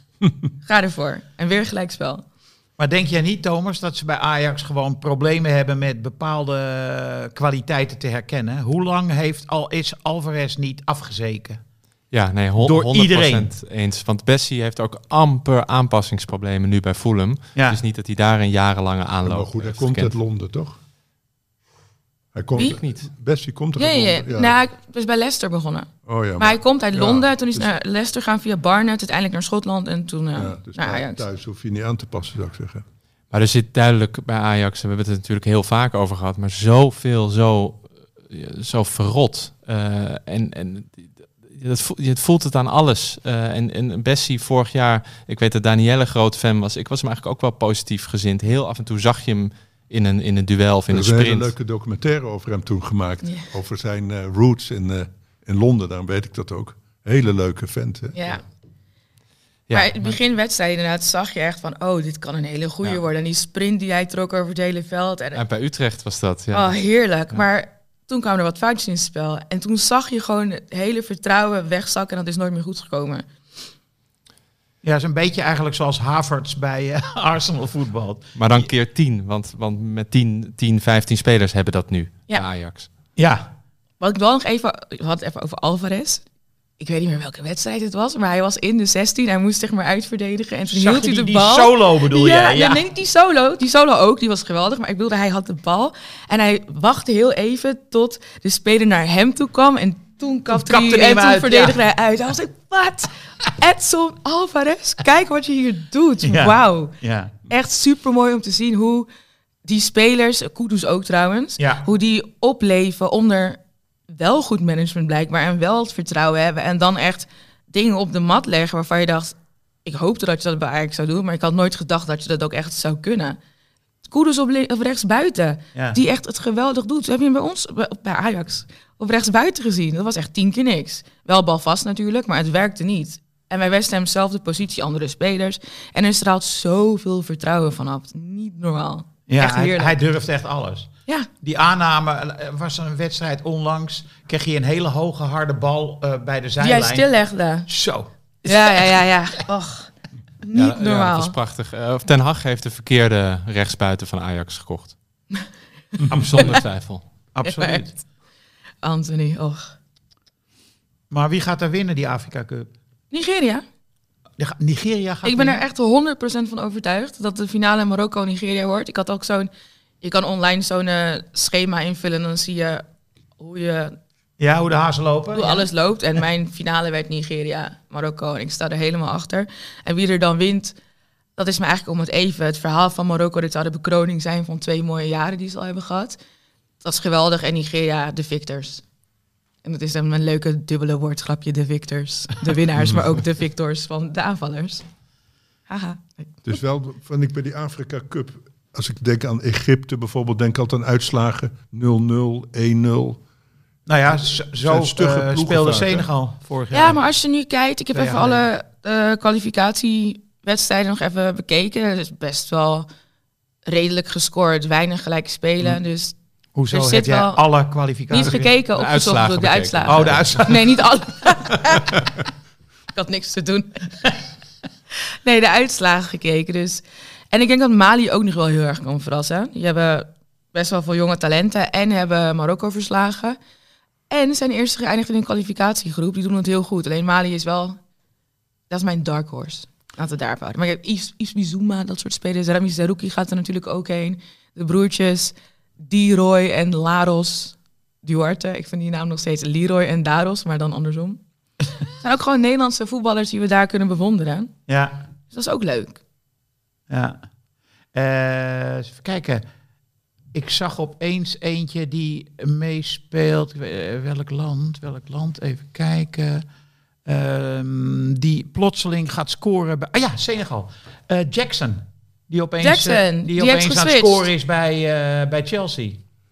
Ga ervoor. En weer gelijkspel. Maar denk jij niet, Thomas, dat ze bij Ajax gewoon problemen hebben met bepaalde kwaliteiten te herkennen? Hoe lang heeft al is Alvarez niet afgezeken? Ja, nee, hon- Door honderd procent iedereen. eens. Want Bessie heeft ook amper aanpassingsproblemen nu bij Fulham. Ja. Het is niet dat hij daar een jarenlange Ja, aanloop maar goed, hij heeft komt gekend. uit Londen, toch? Hij komt Wie? er niet. Bessie komt er Ja, uit ja, Londen. ja. Nou, ik was bij Leicester begonnen. Oh, ja, Maar hij komt uit ja, Londen. Toen is hij dus- naar Leicester gaan via Barnet. Uiteindelijk naar Schotland. En toen uh, ja, dus naar thuis, Ajax. thuis hoef je niet aan te passen, zou ik zeggen. Maar er zit duidelijk bij Ajax, we hebben het er natuurlijk heel vaak over gehad, maar zoveel, zo, zo verrot. Uh, en en dat voelt, je voelt het aan alles. Uh, en, en Bessie vorig jaar, ik weet dat Danielle groot fan was. Ik was hem eigenlijk ook wel positief gezind. Heel af en toe zag je hem in een, in een duel of in er een is een sprint. hele leuke documentaire over hem toen gemaakt. Ja. Over zijn uh, roots in, uh, in Londen, daarom weet ik dat ook. Hele leuke vent. Hè? Ja. Ja, maar in het begin wedstrijd inderdaad zag je echt van... oh, dit kan een hele goeie Ja. worden. En die sprint die hij trok over het hele veld. En, Ja, bij Utrecht was dat, ja. Oh, heerlijk. Ja. Maar toen kwamen er wat foutjes in het spel. En toen zag je gewoon het hele vertrouwen wegzakken... en dat is nooit meer goed gekomen. Ja, is een beetje eigenlijk zoals Havertz bij uh, Arsenal voetbal. Maar dan keer tien, want, want met tien, tien, vijftien spelers hebben dat nu Ja. bij Ajax. Ja, Wat ik wel nog even... We hadden het even over Alvarez. Ik weet niet meer welke wedstrijd het was... maar hij was in de zestien. Hij moest zich maar uitverdedigen. En toen zag hield je hij die, de die bal... solo bedoel ja, je? Ja, nee, die solo. Die solo ook, die was geweldig. Maar ik bedoelde, hij had de bal. En hij wachtte heel even tot de speler naar hem toe kwam. En toen kapte hij kapte hij en hem toen uit, verdedigde ja. hij uit. Hij was like, wat? Edson Alvarez? Kijk wat je hier doet. Ja. Wauw. ja. Echt super mooi om te zien hoe die spelers, Kudus ook trouwens, Ja. hoe die opleven onder wel goed management blijkbaar. En wel het vertrouwen hebben. En dan echt dingen op de mat leggen waarvan je dacht... ik hoopte dat je dat bij Ajax zou doen, maar ik had nooit gedacht dat je dat ook echt zou kunnen. Kudus op, op rechts buiten, Ja. die echt het geweldig doet. Heb je hem bij ons, bij, bij Ajax, op rechts buiten gezien? Dat was echt tien keer niks. Wel balvast natuurlijk, maar het werkte niet. En bij West Ham zelfde positie, andere spelers. En er straalt zoveel vertrouwen vanaf. Niet normaal. Ja, echt hij, heerlijk. hij durft echt alles. Ja, Die aanname, er was een wedstrijd onlangs, kreeg hij een hele hoge harde bal uh, bij de die zijlijn. hij stillegde. Zo. Ja, ja, ja, ja. Och, niet Ja, ja, dat normaal. was prachtig. Uh, Ten Hag heeft de verkeerde rechtsbuiten van Ajax gekocht. Zonder twijfel. Absoluut. Anthony, och. Maar wie gaat er winnen, die Afrika Cup? Nigeria. De ga- Nigeria gaat Ik ben er winnen? echt honderd procent van overtuigd dat de finale Marokko-Nigeria wordt. Ik had ook zo'n... Je kan online zo'n uh, schema invullen en dan zie je hoe, je, Ja, hoe de hazen lopen. hoe Ja. alles loopt. En mijn finale werd Nigeria-Marokko en ik sta er helemaal achter. En wie er dan wint, dat is me eigenlijk om het even. Het verhaal van Marokko, dit zou de bekroning zijn van twee mooie jaren die ze al hebben gehad. Dat is geweldig. En Nigeria, de victors. En dat is dan een leuke dubbele woordgrapje, de victors. De winnaars, maar ook de victors van de aanvallers. Haha. Dus wel, vind ik bij die Afrika Cup, als ik denk aan Egypte bijvoorbeeld, denk ik altijd aan uitslagen nul nul, één nul. Nou ja, zo, zo stugge uh, ploegen speelde vaak, hè? Senegal vorig jaar. Ja, maar als je nu kijkt, ik heb Twee even jaar alle uh, kwalificatiewedstrijden nog even bekeken. Het is best wel redelijk gescoord, weinig gelijke spelen. Dus Hoezo er heb zit jij wel- alle kwalificaties? niet gekeken, de opgezocht uitslagen door de bekeken. uitslagen. Oh, de uitslagen. Nee, niet alle. Ik had niks te doen. Nee, de uitslagen gekeken dus. En ik denk dat Mali ook nog wel heel erg kan verrassen. Die hebben best wel veel jonge talenten en hebben Marokko verslagen. En zijn eerste geëindigd in een kwalificatiegroep. Die doen het heel goed. Alleen Mali is wel... Dat is mijn dark horse. Laten we daarop houden. Maar je hebt Yves, Yves Bizuma, dat soort spelers. Rami Zerouki gaat er natuurlijk ook heen. De broertjes Leroy en Laros Duarte. Ik vind die naam nog steeds Leroy en Daros, maar dan andersom. Het zijn ook gewoon Nederlandse voetballers die we daar kunnen bewonderen. Ja, Dus dat is ook leuk. ja. Uh, even kijken. Ik zag opeens eentje die meespeelt. Uh, welk land? Welk land? Even kijken. Um, die plotseling gaat scoren. Bij, ah ja, Senegal. Uh, Jackson. Die opeens, Jackson, uh, die die opeens heeft aan het geswitcht. scoren is bij, uh, bij Chelsea.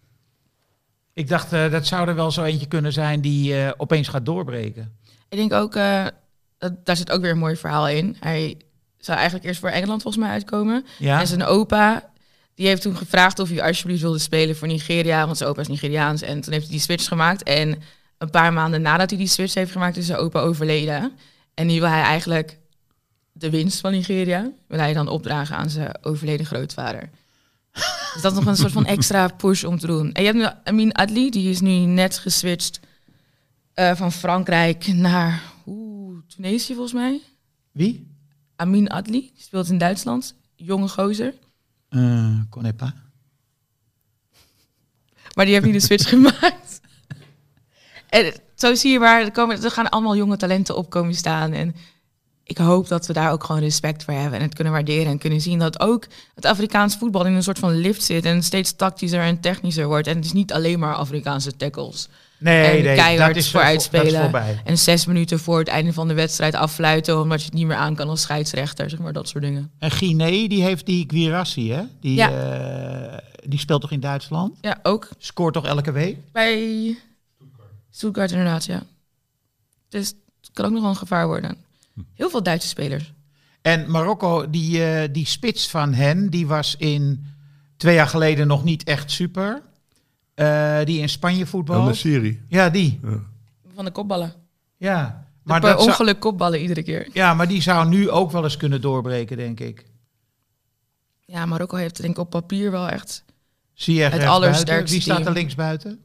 Ik dacht, uh, dat zou er wel zo eentje kunnen zijn die uh, opeens gaat doorbreken. Ik denk ook, uh, dat, daar zit ook weer een mooi verhaal in. Hij zou eigenlijk eerst voor Engeland volgens mij uitkomen. Ja? En zijn opa, die heeft toen gevraagd of hij alsjeblieft wilde spelen voor Nigeria. Want zijn opa is Nigeriaans. En toen heeft hij die switch gemaakt. En een paar maanden nadat hij die switch heeft gemaakt, is zijn opa overleden. En nu wil hij eigenlijk de winst van Nigeria, wil hij dan opdragen aan zijn overleden grootvader. Dus dat is nog een soort van extra push om te doen. En je hebt nu Amin Adli, die is nu net geswitcht uh, van Frankrijk naar oeh, Tunesië volgens mij. Wie? Amin Adli, die speelt in Duitsland. Jonge gozer. Uh, connais pas. Maar die heeft niet de switch gemaakt. En zo zie je waar, er, komen, er gaan allemaal jonge talenten op komen staan. En ik hoop dat we daar ook gewoon respect voor hebben. En het kunnen waarderen en kunnen zien dat ook het Afrikaans voetbal in een soort van lift zit. En steeds tactischer en technischer wordt. En het is niet alleen maar Afrikaanse tackles. Nee, en nee, keihard dat is vooruit voor- dat is spelen. voorbij. En zes minuten voor het einde van de wedstrijd affluiten, omdat je het niet meer aan kan als scheidsrechter. Zeg maar, dat soort dingen. En Guinea, die heeft die Guirassy, hè? Die, Ja. eh, die speelt toch in Duitsland? Ja, ook Scoort toch elke week? bij Stuttgart inderdaad, ja. Dus het kan ook nog wel een gevaar worden. Heel veel Duitse spelers. En Marokko, die, eh, die spits van hen, die was in twee jaar geleden nog niet echt super. Eh, die in Spanje Dan voetbal. de serie. Ja, die. Van de kopballen. Ja. Maar Maar, per dat zou, ongeluk kopballen iedere keer. ja, maar die zou nu ook wel eens kunnen doorbreken, denk ik. Ja, Marokko heeft denk ik op papier wel echt... Zie je Het rechtsbuiten? allersterkste Wie staat er team. linksbuiten?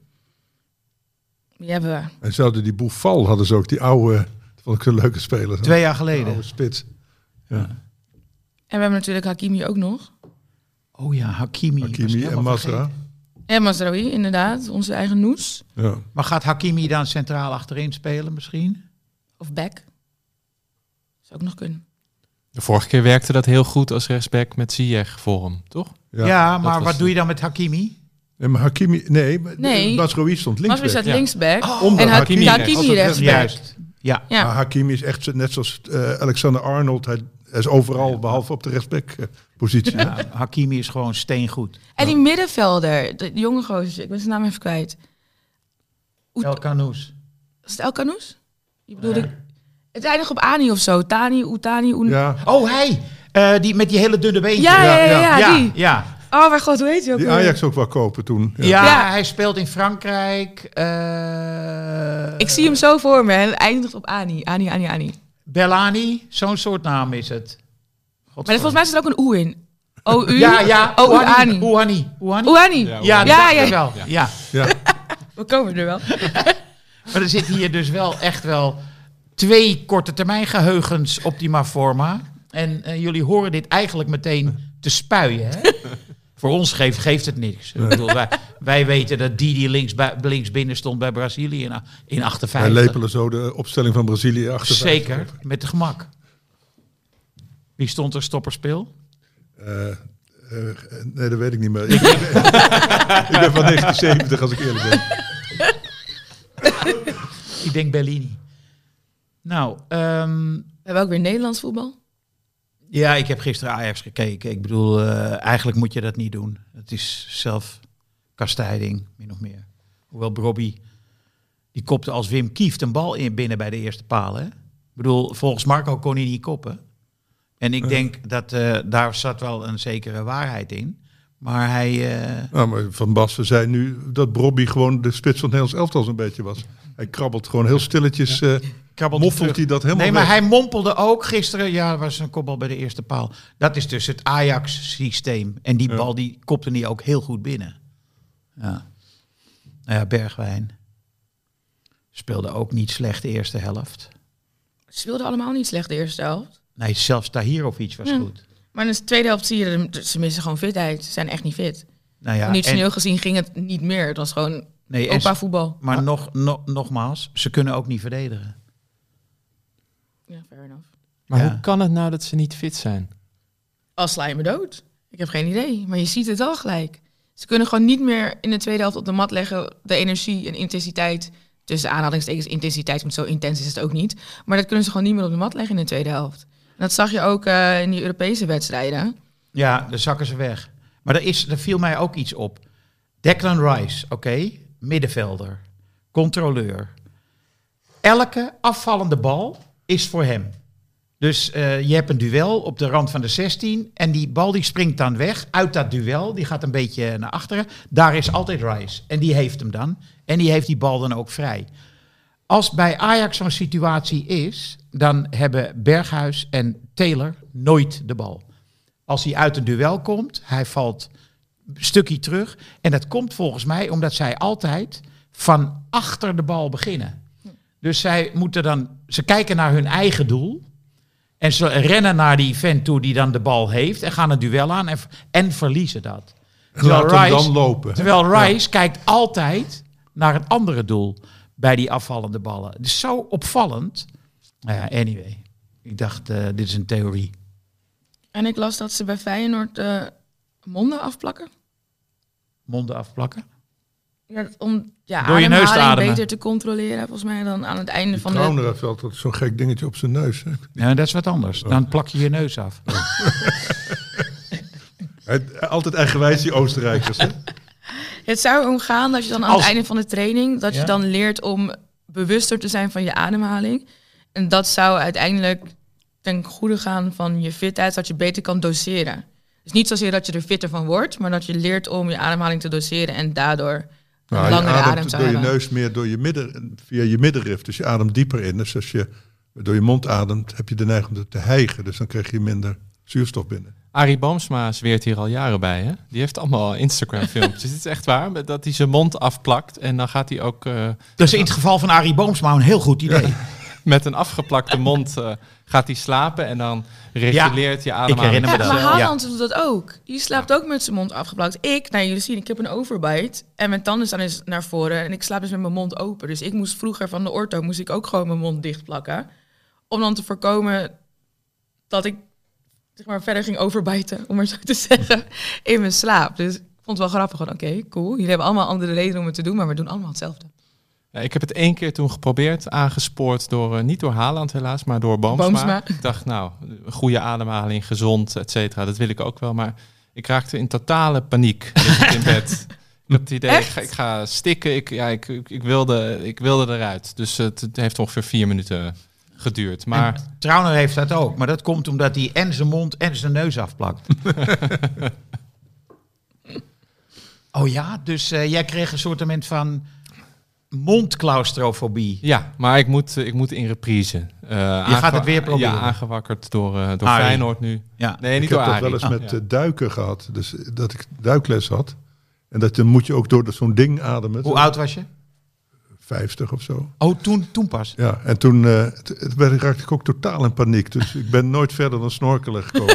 Die hebben we. En ze hadden die Boufal, hadden ze ook die oude, dat vond ik een leuke speler. zo. Twee jaar De geleden. oude spits. Ja. En we hebben natuurlijk Hakimi ook nog. Oh ja, Hakimi. was ik Hakimi en helemaal Masra. vergeten. En Mazraoui, inderdaad. Onze eigen Noes. Ja. Maar gaat Hakimi dan centraal achterin spelen misschien? Of Beck. Zou ook nog kunnen. De vorige keer werkte dat heel goed als rechtsback met Ziyech voor hem, toch? Ja, Ja. maar was wat de- doe je dan met Hakimi? Nee, maar Hakimi, nee, maar Nee. Mazraoui stond links. Mazraoui staat ja. linksback. Omdat en Hakimi, Hakimi Hakimi rechts. rechtsback. Juist. Ja. Ja. Maar Hakimi is echt zo- net zoals eh, Alexander Arnold. Hij, hij is overal, behalve op de rechtsback-positie. Ja, Hakimi is gewoon steengoed. En die middenvelder, de jonge gozer, ik ben zijn naam even kwijt. Oet- El Canoes. Is het El Canoes? Je bedoelde... Het eindigt op Ani of zo. Tani, Oetani, Oen... Ja, Oh, hij! Eh, die met die hele dunne beentjes. Ja, ja, ja, ja, ja, ja, die. ja. Oh mijn god, hoe heet hij ook die alweer? Ajax ook wel kopen toen. Ja. Ja, Ja. hij speelt in Frankrijk. eh, Ik zie hem zo voor me. Het eindigt op Ani. Ani, Ani, Ani. Bellani, zo'n soort naam is het. Maar volgens mij zit er ook een oe in. O-U? Ja, ja. O-U, Ani. Oehani. Oehani. Oehani. Ja, Ja, Ja, dat ja. ja, wel. Ja. Ja. We komen er wel. Maar er zitten hier dus wel echt wel twee korte termijn geheugens optima forma. En eh, jullie horen dit eigenlijk meteen te spuien. Hè? Voor ons geeft, geeft het niks. Ik bedoel, wij, wij weten dat Didi links, bij- links binnen stond bij Brazilië in, in Wij achtenvijftig. lepelen zo de opstelling van Brazilië achter. Zeker, met de gemak. Wie stond er stopperspeel? Eh, eh, nee, dat weet ik niet meer. Ik, ik ben van negentien zeventig, als ik eerlijk ben. Ik denk Bellini. Nou, ehm, We hebben ook weer Nederlands voetbal. ja, ik heb gisteren Ajax gekeken. Ik bedoel, eh, eigenlijk moet je dat niet doen. Het is zelfkastijding, min of meer. Hoewel Brobby, die kopte als Wim Kieft een bal in binnen bij de eerste paal. Hè? Ik bedoel, volgens Marco kon hij niet koppen. En ik denk dat eh, daar zat wel een zekere waarheid in. Maar hij... eh, Nou, maar Van Basten zei nu dat Brobby gewoon de spits van het Nederlands elftal zo'n beetje was. Hij krabbelt gewoon heel stilletjes, eh krabbelt moffelt terug. hij dat helemaal Nee, maar weg. hij mompelde ook gisteren. Ja, er was een kopbal bij de eerste paal. Dat is dus het Ajax-systeem. En die Ja. bal die kopte hij ook heel goed binnen. Ja. Nou ja, Bergwijn speelde ook niet slecht de eerste helft. Ze speelden allemaal niet slecht de eerste helft. Nee, zelfs Tahirovic was Ja. goed. Maar in de tweede helft zie je, dat ze missen gewoon fitheid. Ze zijn echt niet fit. Nou ja, Conditioneel en, gezien ging het niet meer. Het was gewoon nee, en, opa voetbal. maar nog, nog, nogmaals, ze kunnen ook niet verdedigen. Ja, fair enough. Maar Ja. hoe kan het nou dat ze niet fit zijn? Als sla je me dood. Ik heb geen idee. Maar je ziet het al gelijk. Ze kunnen gewoon niet meer in de tweede helft op de mat leggen. De energie en intensiteit. Tussen aanhalingstekens intensiteit. Want zo intens is het ook niet. Maar dat kunnen ze gewoon niet meer op de mat leggen in de tweede helft. En dat zag je ook uh, in die Europese wedstrijden. Ja, dan zakken ze weg. Maar er, is, er viel mij ook iets op. Declan Rice, oké, middenvelder, controleur. Elke afvallende bal is voor hem. Dus uh, je hebt een duel op de rand van de zestien en die bal die springt dan weg uit dat duel. Die gaat een beetje naar achteren. Daar is altijd Rice en die heeft hem dan. En die heeft die bal dan ook vrij. Als bij Ajax zo'n situatie is, dan hebben Berghuis en Taylor nooit de bal. Als hij uit een duel komt, hij valt een stukje terug. En dat komt volgens mij omdat zij altijd van achter de bal beginnen. Dus zij moeten dan, ze kijken naar hun eigen doel. En ze rennen naar die vent toe die dan de bal heeft. En gaan een duel aan en, en verliezen dat. En laat hem dan lopen. Hè? Terwijl Rice ja. kijkt altijd naar het andere doel bij die afvallende ballen. Het is zo opvallend. Nou ja, anyway. Ik dacht, uh, dit is een theorie. En ik las dat ze bij Feyenoord uh, monden afplakken. Monden afplakken? Ja, om ja, door je neus te ademen. Beter te controleren, volgens mij, dan aan het einde die van de... Trauner heeft altijd zo'n gek dingetje op zijn neus. Hè? Ja, dat is wat anders. Dan plak je je neus af. Oh. Altijd eigenwijs, die Oostenrijkers. Hè? Het zou om gaan dat je dan aan Als... het einde van de training... dat ja? je dan leert om bewuster te zijn van je ademhaling. En dat zou uiteindelijk ten goede gaan van je fitheid... dat je beter kan doseren. Dus niet zozeer dat je er fitter van wordt... maar dat je leert om je ademhaling te doseren... en daardoor nou, een langere adem te door hebben. Je neus meer door je midden, via je middenrif. Dus je ademt dieper in. Dus als je door je mond ademt... heb je de neiging om te hijgen. Dus dan krijg je minder zuurstof binnen. Arie Boomsma zweert hier al jaren bij, hè? Die heeft allemaal Instagram-filmpjes. Het is echt waar, dat hij zijn mond afplakt en dan gaat hij ook... Uh, dat is in het geval van Arie Boomsma een heel goed idee. Ja. Met een afgeplakte mond uh, gaat hij slapen en dan reguleert ja, je ademhaling. Ik herinner me dat. dat. Ja, maar Haaland ja. doet dat ook. Die slaapt ook met zijn mond afgeplakt. Ik, nou jullie zien, ik heb een overbite en mijn tanden staan eens naar voren en ik slaap dus met mijn mond open. Dus ik moest vroeger van de ortho, moest ik ook gewoon mijn mond dicht plakken. Om dan te voorkomen dat ik zeg maar verder ging overbijten, om maar zo te zeggen, in mijn slaap. Dus ik vond het wel grappig. Oké, okay, cool. Jullie hebben allemaal andere redenen om het te doen, maar we doen allemaal hetzelfde. Ja, ik heb het één keer toen geprobeerd, aangespoord door, uh, niet door Haaland helaas, maar door Boomsma. Boomsma. Ik dacht, nou, goede ademhaling, gezond, et cetera. Dat wil ik ook wel, maar ik raakte in totale paniek in bed. Ik had het idee, ik ga, ik ga stikken, ik, ja, ik, ik, ik, wilde, ik wilde eruit. Dus uh, het, het heeft ongeveer vier minuten geduurd. Maar Trauner heeft dat ook, maar dat komt omdat hij en zijn mond en zijn neus afplakt. Oh ja, dus uh, jij kreeg een soortement van mondclaustrofobie. Ja, maar ik moet, ik moet in reprise. Uh, Je aange- gaat het weer proberen? Ja, aangewakkerd door, uh, door Arie. Feyenoord nu. Ja. Nee, niet ik door heb dat Arie. wel eens met oh, ja. duiken gehad. Dus dat ik duikles had. En dat dan moet je ook door zo'n ding ademen. Hoe oud was je? vijftig of zo. Oh, toen, toen pas? Ja, en toen uh, t- t- raakte ik ook totaal in paniek. Dus ik ben nooit verder dan snorkelen gekomen.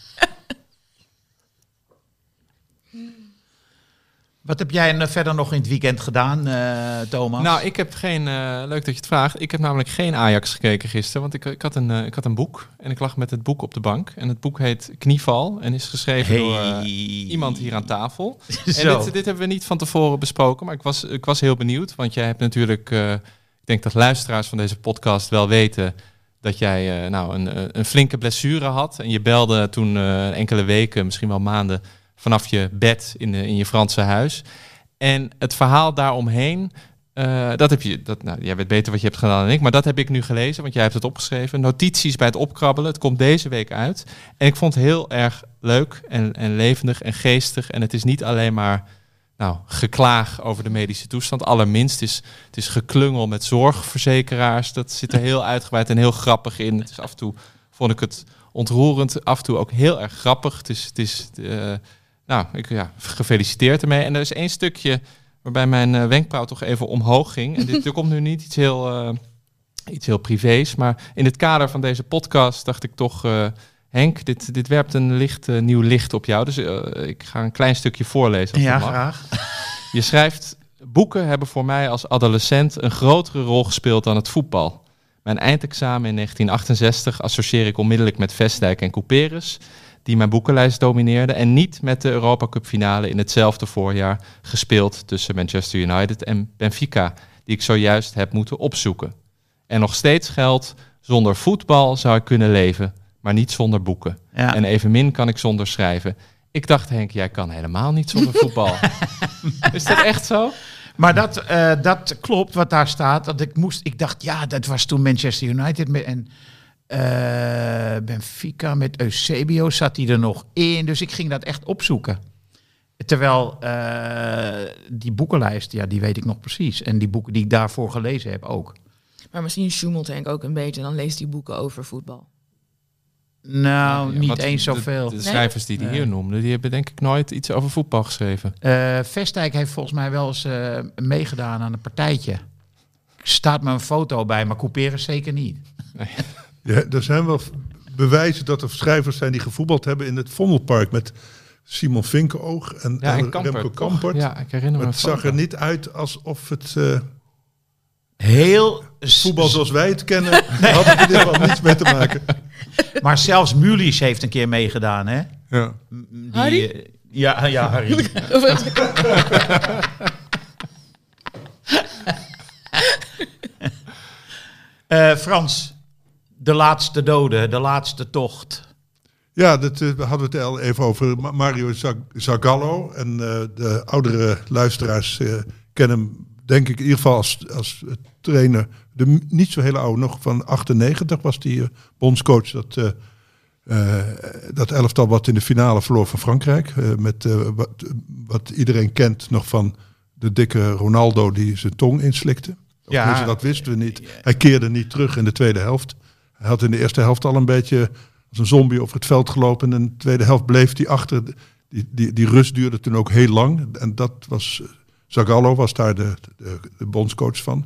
Wat heb jij uh, verder nog in het weekend gedaan, uh, Thomas? Nou, ik heb geen... Uh, leuk dat je het vraagt. Ik heb namelijk geen Ajax gekeken gisteren. Want ik, ik, had een, uh, ik had een boek. En ik lag met het boek op de bank. En het boek heet Knieval. En is geschreven hey. door uh, iemand hier aan tafel. En dit, dit hebben we niet van tevoren besproken. Maar ik was, ik was heel benieuwd. Want jij hebt natuurlijk... Uh, ik denk dat luisteraars van deze podcast wel weten... dat jij uh, nou, een, een flinke blessure had. En je belde toen uh, enkele weken, misschien wel maanden... vanaf je bed in, de, in je Franse huis. En het verhaal daaromheen, uh, dat heb je, dat, nou, jij weet beter wat je hebt gedaan dan ik, maar dat heb ik nu gelezen, want jij hebt het opgeschreven. Notities bij het opkrabbelen, het komt deze week uit. En ik vond het heel erg leuk en, en levendig en geestig. En het is niet alleen maar nou, geklaag over de medische toestand. Allerminst, het is, het is geklungel met zorgverzekeraars. Dat zit er heel uitgebreid en heel grappig in. Het is af en toe, vond ik het ontroerend, af en toe ook heel erg grappig. Het is... Het is uh, Nou, ik, ja, gefeliciteerd ermee. En er is één stukje waarbij mijn uh, wenkbrauw toch even omhoog ging. En dit, er komt nu niet iets heel, uh, iets heel privés, maar in het kader van deze podcast dacht ik toch... Uh, Henk, dit, dit werpt een licht, uh, nieuw licht op jou. Dus uh, ik ga een klein stukje voorlezen. Als ja, mag. graag. Je schrijft... Boeken hebben voor mij als adolescent een grotere rol gespeeld dan het voetbal. Mijn eindexamen in negentien achtenzestig associeer ik onmiddellijk met Vestdijk en Couperus... die mijn boekenlijst domineerde... en niet met de Europa Cup finale in hetzelfde voorjaar... gespeeld tussen Manchester United en Benfica... die ik zojuist heb moeten opzoeken. En nog steeds geldt... zonder voetbal zou ik kunnen leven... maar niet zonder boeken. Ja. En evenmin kan ik zonder schrijven. Ik dacht, Henk, jij kan helemaal niet zonder voetbal. Is dat echt zo? Maar dat, uh, dat klopt wat daar staat. Dat ik, moest, ik dacht, ja, dat was toen Manchester United... Met, en Uh, Benfica met Eusebio zat hij er nog in. Dus ik ging dat echt opzoeken. Terwijl uh, die boekenlijst, ja, die weet ik nog precies. En die boeken die ik daarvoor gelezen heb ook. Maar misschien sjoemelt Henk ook een beetje. Dan leest hij boeken over voetbal. Nou, ja, niet eens de, zoveel. De, de schrijvers die die nee. hier noemden, die hebben denk ik nooit iets over voetbal geschreven. Uh, Vestdijk heeft volgens mij wel eens uh, meegedaan aan een partijtje. Er staat me een foto bij, maar Couperus zeker niet. Nee. Ja, er zijn wel bewijzen dat er schrijvers zijn die gevoetbald hebben in het Vondelpark met Simon Vinkenoog en, Ja, en en Kampert, Remco toch? Kampert. Ja, ik herinner me Maar het een zag foto. er niet uit alsof het uh, Heel voetbal zoals wij het kennen, daar had het in ieder geval niets mee te maken. Maar zelfs Mulisch heeft een keer meegedaan, hè? Ja. Die, Harry? uh, ja, ja, Harry. uh, Frans, de laatste dode, de laatste tocht. Ja, dat uh, we hadden het al even over Mario Zagallo. En uh, de oudere luisteraars uh, kennen hem, denk ik, in ieder geval als, als trainer. De niet zo hele oude, nog van achtennegentig was die uh, bondscoach. Dat, uh, uh, dat elftal wat in de finale verloor van Frankrijk. Uh, met uh, wat, wat iedereen kent nog van de dikke Ronaldo die zijn tong inslikte. Of Ja. ja, dat wisten we niet. Hij keerde niet terug in de tweede helft. Hij had in de eerste helft al een beetje als een zombie over het veld gelopen. En in de tweede helft bleef hij achter. Die, die, die rust duurde toen ook heel lang. En dat was, Zagallo was daar de, de, de bondscoach van.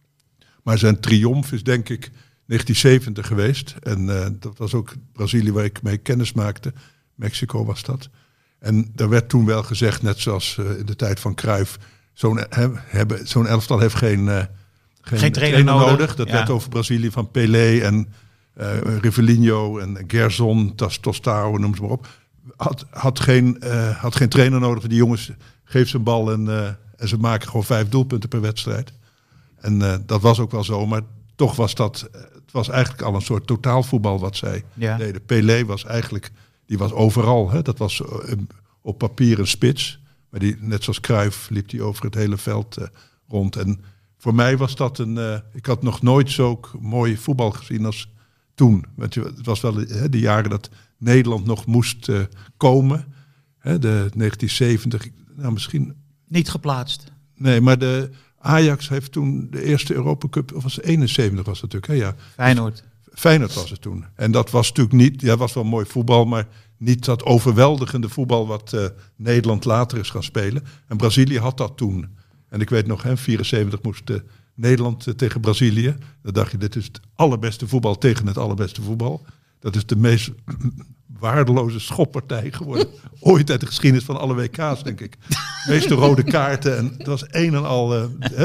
Maar zijn triomf is denk ik negentien zeventig geweest. En uh, dat was ook Brazilië waar ik mee kennis maakte. Mexico was dat. En er werd toen wel gezegd, net zoals uh, in de tijd van Cruyff, zo'n, he, hebben, zo'n elftal heeft geen, uh, geen, Geen trainer nodig. Dat Ja. werd over Brazilië van Pelé en uh, Rivellino en Gerson, Tostao, noem ze maar op. Had, had, geen, uh, had geen trainer nodig. Die jongens, geef ze een bal en, uh, en ze maken gewoon vijf doelpunten per wedstrijd. En uh, dat was ook wel zo, maar toch was dat, het was eigenlijk al een soort totaalvoetbal wat zij Ja. deden. Pelé was eigenlijk, die was overal. Hè? Dat was uh, op papier een spits. Maar die, net zoals Cruyff liep hij over het hele veld uh, rond. En voor mij was dat een, uh, ik had nog nooit zo mooi voetbal gezien als toen. Want je, het was wel hè, de jaren dat Nederland nog moest uh, komen. Hè, de negentien zeventig, nou misschien... Niet geplaatst. Nee, maar de Ajax heeft toen de eerste Europa Cup, of was het eenenzeventig was het natuurlijk, hè? Ja. Feyenoord. Feyenoord was het toen. En dat was natuurlijk niet, ja, was wel mooi voetbal, maar niet dat overweldigende voetbal wat uh, Nederland later is gaan spelen. En Brazilië had dat toen. En ik weet nog, in vierenzeventig moest uh, Nederland uh, tegen Brazilië. Dan dacht je, dit is het allerbeste voetbal tegen het allerbeste voetbal. Dat is de meest waardeloze schoppartij geworden. Ooit uit de geschiedenis van alle W K's, denk ik. De meeste rode kaarten. En het was een en al uh, hè,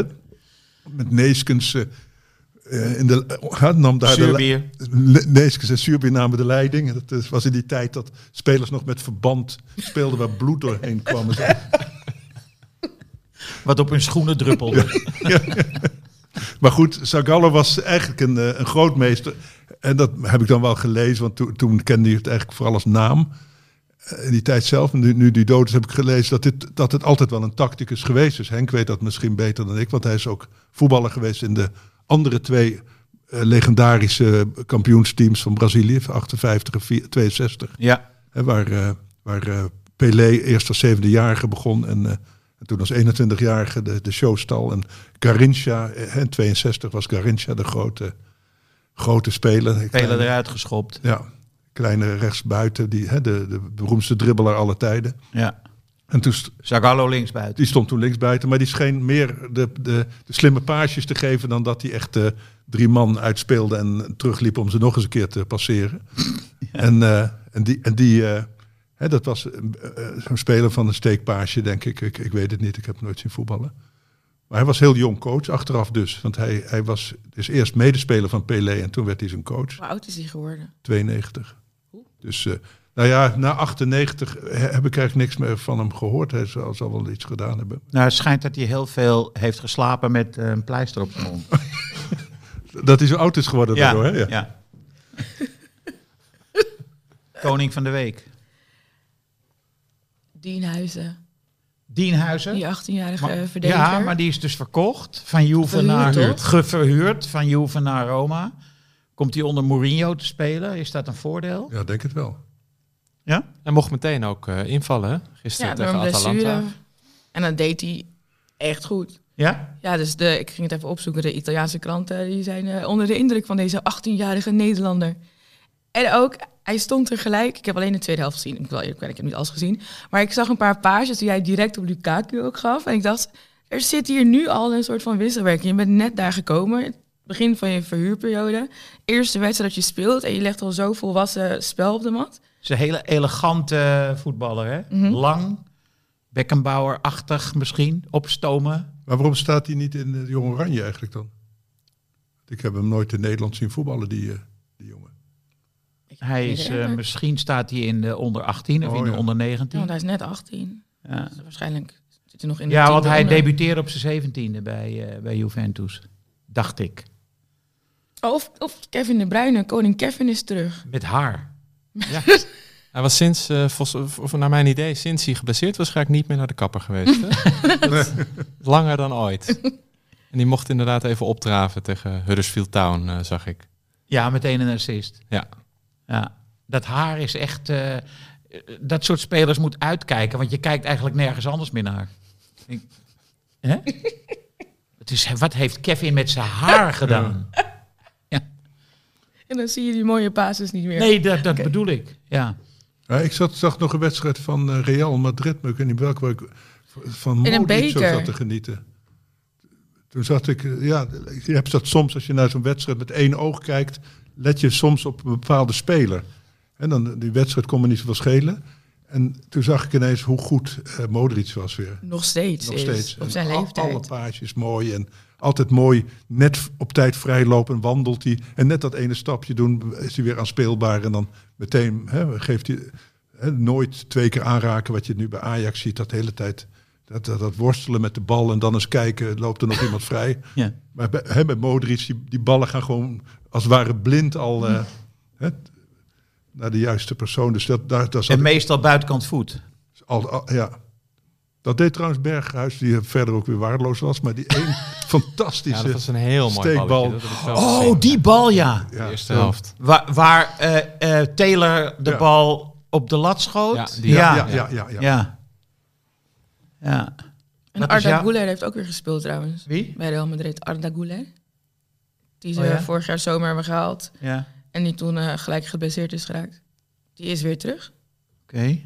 met Neeskens... Uh, Uh, in de, uh, nam daar Zuurbier. de Neeskens en Zuurbier namen de leiding. En dat was in die tijd dat spelers nog met verband speelden waar bloed doorheen kwam. Wat op hun schoenen druppelde. Ja. Maar goed, Zagallo was eigenlijk een, uh, een grootmeester. En dat heb ik dan wel gelezen, want to, toen kende hij het eigenlijk vooral als naam. Uh, in die tijd zelf, nu, nu die dood is, heb ik gelezen dat, dit, dat het altijd wel een tacticus geweest is. Henk weet dat misschien beter dan ik, want hij is ook voetballer geweest in de andere twee uh, legendarische kampioensteams van Brazilië, achtenvijftig en tweeënzestig. Ja. Hè, waar uh, waar uh, Pelé eerst als zeventienjarige begon en, uh, en toen als eenentwintigjarige de, de show stal. En Garrincha, uh, in tweeënzestig was Garrincha de grote, grote speler. Speler Kleine, eruit geschopt. Ja, kleine rechtsbuiten, die, hè, de, de beroemdste dribbelaar aller tijden. Ja. En toen st- Zagallo linksbuiten. die stond toen linksbuiten, maar die scheen meer de, de, de slimme paasjes te geven dan dat hij echt uh, drie man uitspeelde en terugliep om ze nog eens een keer te passeren. Ja. En, uh, en die, en die uh, hè, dat was uh, uh, zo'n speler van een steekpaasje, denk ik. ik. Ik weet het niet, ik heb nooit zien voetballen. Maar hij was heel jong coach, achteraf dus. Want hij, hij was dus eerst medespeler van Pelé en toen werd hij zijn coach. Hoe oud is hij geworden? tweeënnegentig. Dus... Uh, Nou ja, na achtennegentig heb ik eigenlijk niks meer van hem gehoord. Hij zal, zal wel iets gedaan hebben. Nou, het schijnt dat hij heel veel heeft geslapen met uh, een pleister op zijn mond. Dat hij zo oud is geworden Ja, daardoor, hè? Ja. ja. Koning van de week. Dienhuizen. Dienhuizen. Die achttienjarige Maar- verdediger. Ja, maar die is dus verkocht. Van Juve naar Verhuurd, toch? geverhuurd. Van Juve naar Roma. Komt hij onder Mourinho te spelen? Is dat een voordeel? Ja, denk het wel. Ja? Hij mocht meteen ook uh, invallen, hè? Gisteren Ja, door tegen een blessure. Atalanta. En dat deed hij echt goed. Ja? Ja, dus de, ik ging het even opzoeken. De Italiaanse kranten die zijn uh, onder de indruk van deze achttienjarige Nederlander. En ook, hij stond er gelijk. Ik heb alleen de tweede helft gezien. Ik moet wel eerlijk zijn, ik heb niet alles gezien. Maar ik zag een paar pages die hij direct op Lukaku ook gaf. En ik dacht, er zit hier nu al een soort van wisselwerking. Je bent net daar gekomen. Het begin van je verhuurperiode. Eerste wedstrijd dat je speelt en je legt al zo volwassen spel op de mat. is een hele elegante voetballer, hè? Mhm. Lang, Beckenbauer-achtig misschien, opstomen. Maar waarom staat hij niet in de Jong Oranje eigenlijk dan? Ik heb hem nooit in Nederland zien voetballen, die, uh, die jongen. Hij is, uh, misschien staat hij in de onder achttien of Oh, in de ja. onder Ja, negentien. want hij is net achttien. Ja, Dus waarschijnlijk zit hij nog in de ja want tiende hij onder. debuteerde op zijn zeventiende bij, uh, bij Juventus. Dacht ik. Oh, of, of Kevin De Bruyne, koning Kevin is terug. Met haar. Ja. Hij was sinds, uh, volgens, of naar mijn idee, sinds hij geblesseerd was, ga ik niet meer naar de kapper geweest. Hè? Nee. Langer dan ooit. En die mocht inderdaad even opdraven tegen Huddersfield Town, uh, zag ik. Ja, meteen een assist. Ja. Ja. Dat haar is echt... Uh, dat soort spelers moet uitkijken, want je kijkt eigenlijk nergens anders meer naar. Ik, hè? Het is, wat heeft Kevin met zijn haar gedaan? En dan zie je die mooie basis niet meer. Nee, dat, dat Oké. bedoel ik. Ja. Ja, ik zat, zag nog een wedstrijd van uh, Real Madrid, maar ik weet niet welke, waar ik van In een Modric zo beker. zat te genieten. Toen zat ik, uh, ja, je hebt dat soms als je naar zo'n wedstrijd met één oog kijkt, let je soms op een bepaalde speler. En dan, die wedstrijd kon me niet zoveel schelen. En toen zag ik ineens hoe goed uh, Modric was weer. Nog steeds. Nog is, steeds. Op zijn En al- leeftijd. Alle paasjes mooi en altijd mooi. Net op tijd vrijlopen, wandelt hij. En net dat ene stapje doen, is hij weer aanspeelbaar. En dan meteen hè, geeft hij hè, nooit twee keer aanraken. Wat je nu bij Ajax ziet, dat de hele tijd. Dat, dat, dat worstelen met de bal en dan eens kijken, loopt er nog iemand vrij. Ja. Maar bij, hè, bij Modric, die, die ballen gaan gewoon als het ware blind al uh, hè, naar de juiste persoon. Dus dat, daar, daar zat En ik- meestal buitenkant voet. al, al- ja. Dat deed trouwens Berghuis, die verder ook weer waardeloos was. Maar die één Ja, fantastische dat was een heel mooi steekbal. balletje. Dat heb ik zelf Oh, gezien. die bal, ja. De Ja, eerste ja. helft. Waar, waar uh, uh, Taylor de Ja. bal op de lat schoot. Ja, die- ja. Ja, ja. ja, ja. ja. ja. Ja. En Wat is Arda jou- Güler heeft ook weer gespeeld trouwens. Wie? Bij Real Madrid. Arda Güler. Die ze Oh ja? vorig jaar zomer hebben gehaald. Ja. En die toen uh, gelijk geblesseerd is geraakt. Die is weer terug. Oké. Er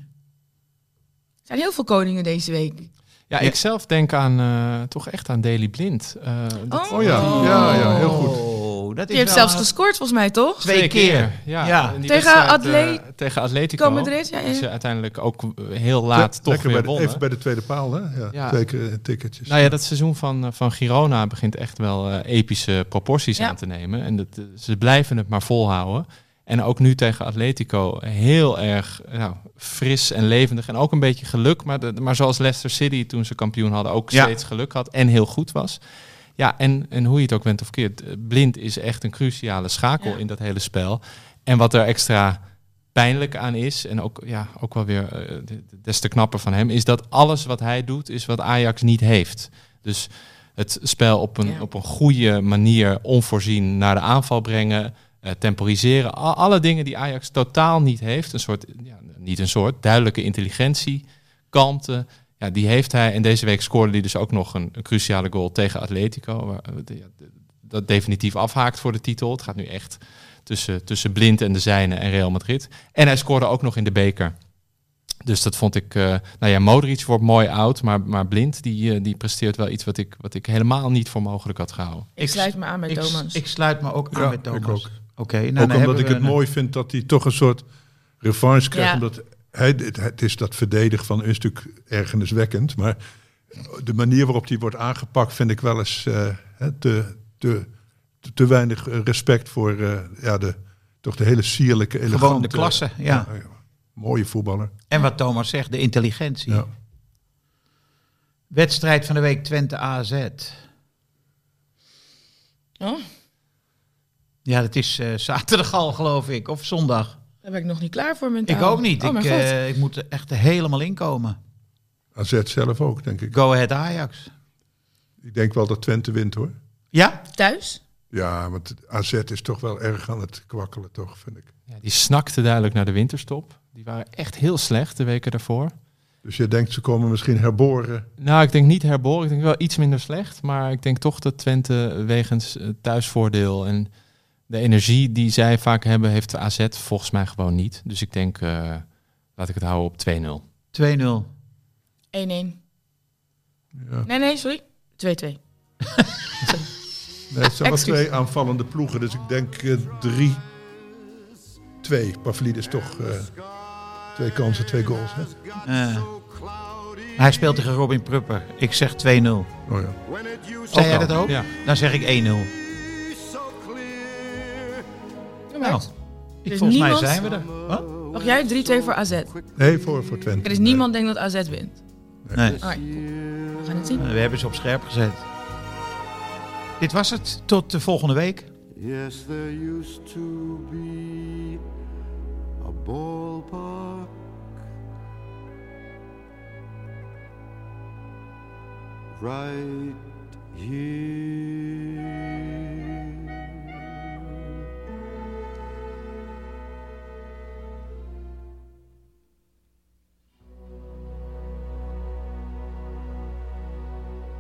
zijn heel veel koningen deze week. Ja, Ja. ik zelf denk aan, uh, toch echt aan Daley Blind. Uh, dat- Oh ja, ja, ja, heel goed. Oh, dat is Die heeft wel zelfs een- gescoord volgens mij, toch? Twee keer. Ja, Ja. en die Tegen wedstrijd, Atle- uh, tegen Atletico. Real Madrid, ja, ja. Die ze uiteindelijk ook heel laat toch Lekker weer bij de, wonnen. even bij de tweede paal, hè? Ja, Ja. Twee keer eh, ticketjes. Nou ja, dat seizoen van, uh, van Girona begint echt wel uh, epische proporties Ja. aan te nemen. En dat, uh, ze blijven het maar volhouden. En ook nu tegen Atletico heel erg nou, fris en levendig. En ook een beetje geluk. Maar, de, maar zoals Leicester City toen ze kampioen hadden ook Ja. steeds geluk had. En heel goed was. Ja, en, en hoe je het ook bent of keert. uh, Blind is echt een cruciale schakel Ja. in dat hele spel. En wat er extra pijnlijk aan is. En ook, ja, ook wel weer uh, de- de- des te knapper van hem. Is dat alles wat hij doet is wat Ajax niet heeft. Dus het spel op een, Ja. op een goede manier onvoorzien naar de aanval brengen. Uh, temporiseren. Al- alle dingen die Ajax totaal niet heeft. Een soort, ja, niet een soort, duidelijke intelligentie, kalmte. Ja, die heeft hij. En deze week scoorde hij dus ook nog een, een cruciale goal tegen Atletico. Waar, uh, de- ja, de- dat definitief afhaakt voor de titel. Het gaat nu echt tussen, tussen Blind en de zijne en Real Madrid. En hij scoorde ook nog in de beker. Dus dat vond ik... Uh, nou ja, Modric wordt mooi oud, maar, maar Blind die, uh, die presteert wel iets wat ik, wat ik helemaal niet voor mogelijk had gehouden. Ik, Ik- sluit me aan bij Ik, Thomas. ik sluit me ook aan Ja, met Thomas. ik ook. Oké, nou, ook dan omdat hebben ik we het een- mooi vind dat hij toch een soort revanche krijgt. Ja. Omdat hij, het, het is dat verdedigen van een stuk ergerniswekkend. Maar de manier waarop die wordt aangepakt vind ik wel eens uh, hè, te, te, te, te weinig eh, respect voor uh, ja, de, toch de hele sierlijke, elegante... Gewoon de klasse, ja. ja, mooie voetballer. En wat Thomas zegt, de intelligentie. Ja. Wedstrijd van de week Twente A Z. Oh, Ja, dat is uh, zaterdag al, geloof ik. Of zondag. daar ben ik nog niet klaar voor mentaal. Ik ook niet. Oh, ik, mijn god. uh, ik moet er echt helemaal inkomen. A Z zelf ook, denk ik. Go Ahead Ajax. Ik denk wel dat Twente wint, hoor. Ja? Thuis? Ja, want A Z is toch wel erg aan het kwakkelen, toch, vind ik. Ja, die snakte duidelijk naar de winterstop. Die waren echt heel slecht de weken daarvoor. Dus je denkt, ze komen misschien herboren. Nou, ik denk niet herboren. Ik denk wel iets minder slecht. Maar ik denk toch dat Twente wegens uh, thuisvoordeel en de energie die zij vaak hebben, heeft de A Z volgens mij gewoon niet. Dus ik denk, uh, laat ik het houden op twee nul. twee nul. één-één. Ja. Nee, nee, sorry. twee-twee. Nee, het zijn wel Excuus. twee aanvallende ploegen, dus ik denk uh, drie twee. Pavlidis toch uh, Twee kansen, twee goals. Hè? Uh, hij speelt tegen Robin Prupper. Ik zeg twee nul. Oh, ja. Zei jij dat ook? Ja. Dan zeg ik één nul. Nou, ik, is volgens niemand- mij zijn we er. Wat? Wacht jij drie twee voor A Z? Nee, voor, voor Twente. Er is niemand denkt dat A Z wint. Nee. Alright, cool. We gaan het zien. We hebben ze op scherp gezet. Dit was het. Tot de volgende week. Yes, there used to be a ballpark right here.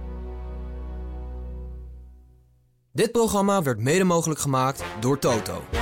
Dit programma werd mede mogelijk gemaakt door Toto.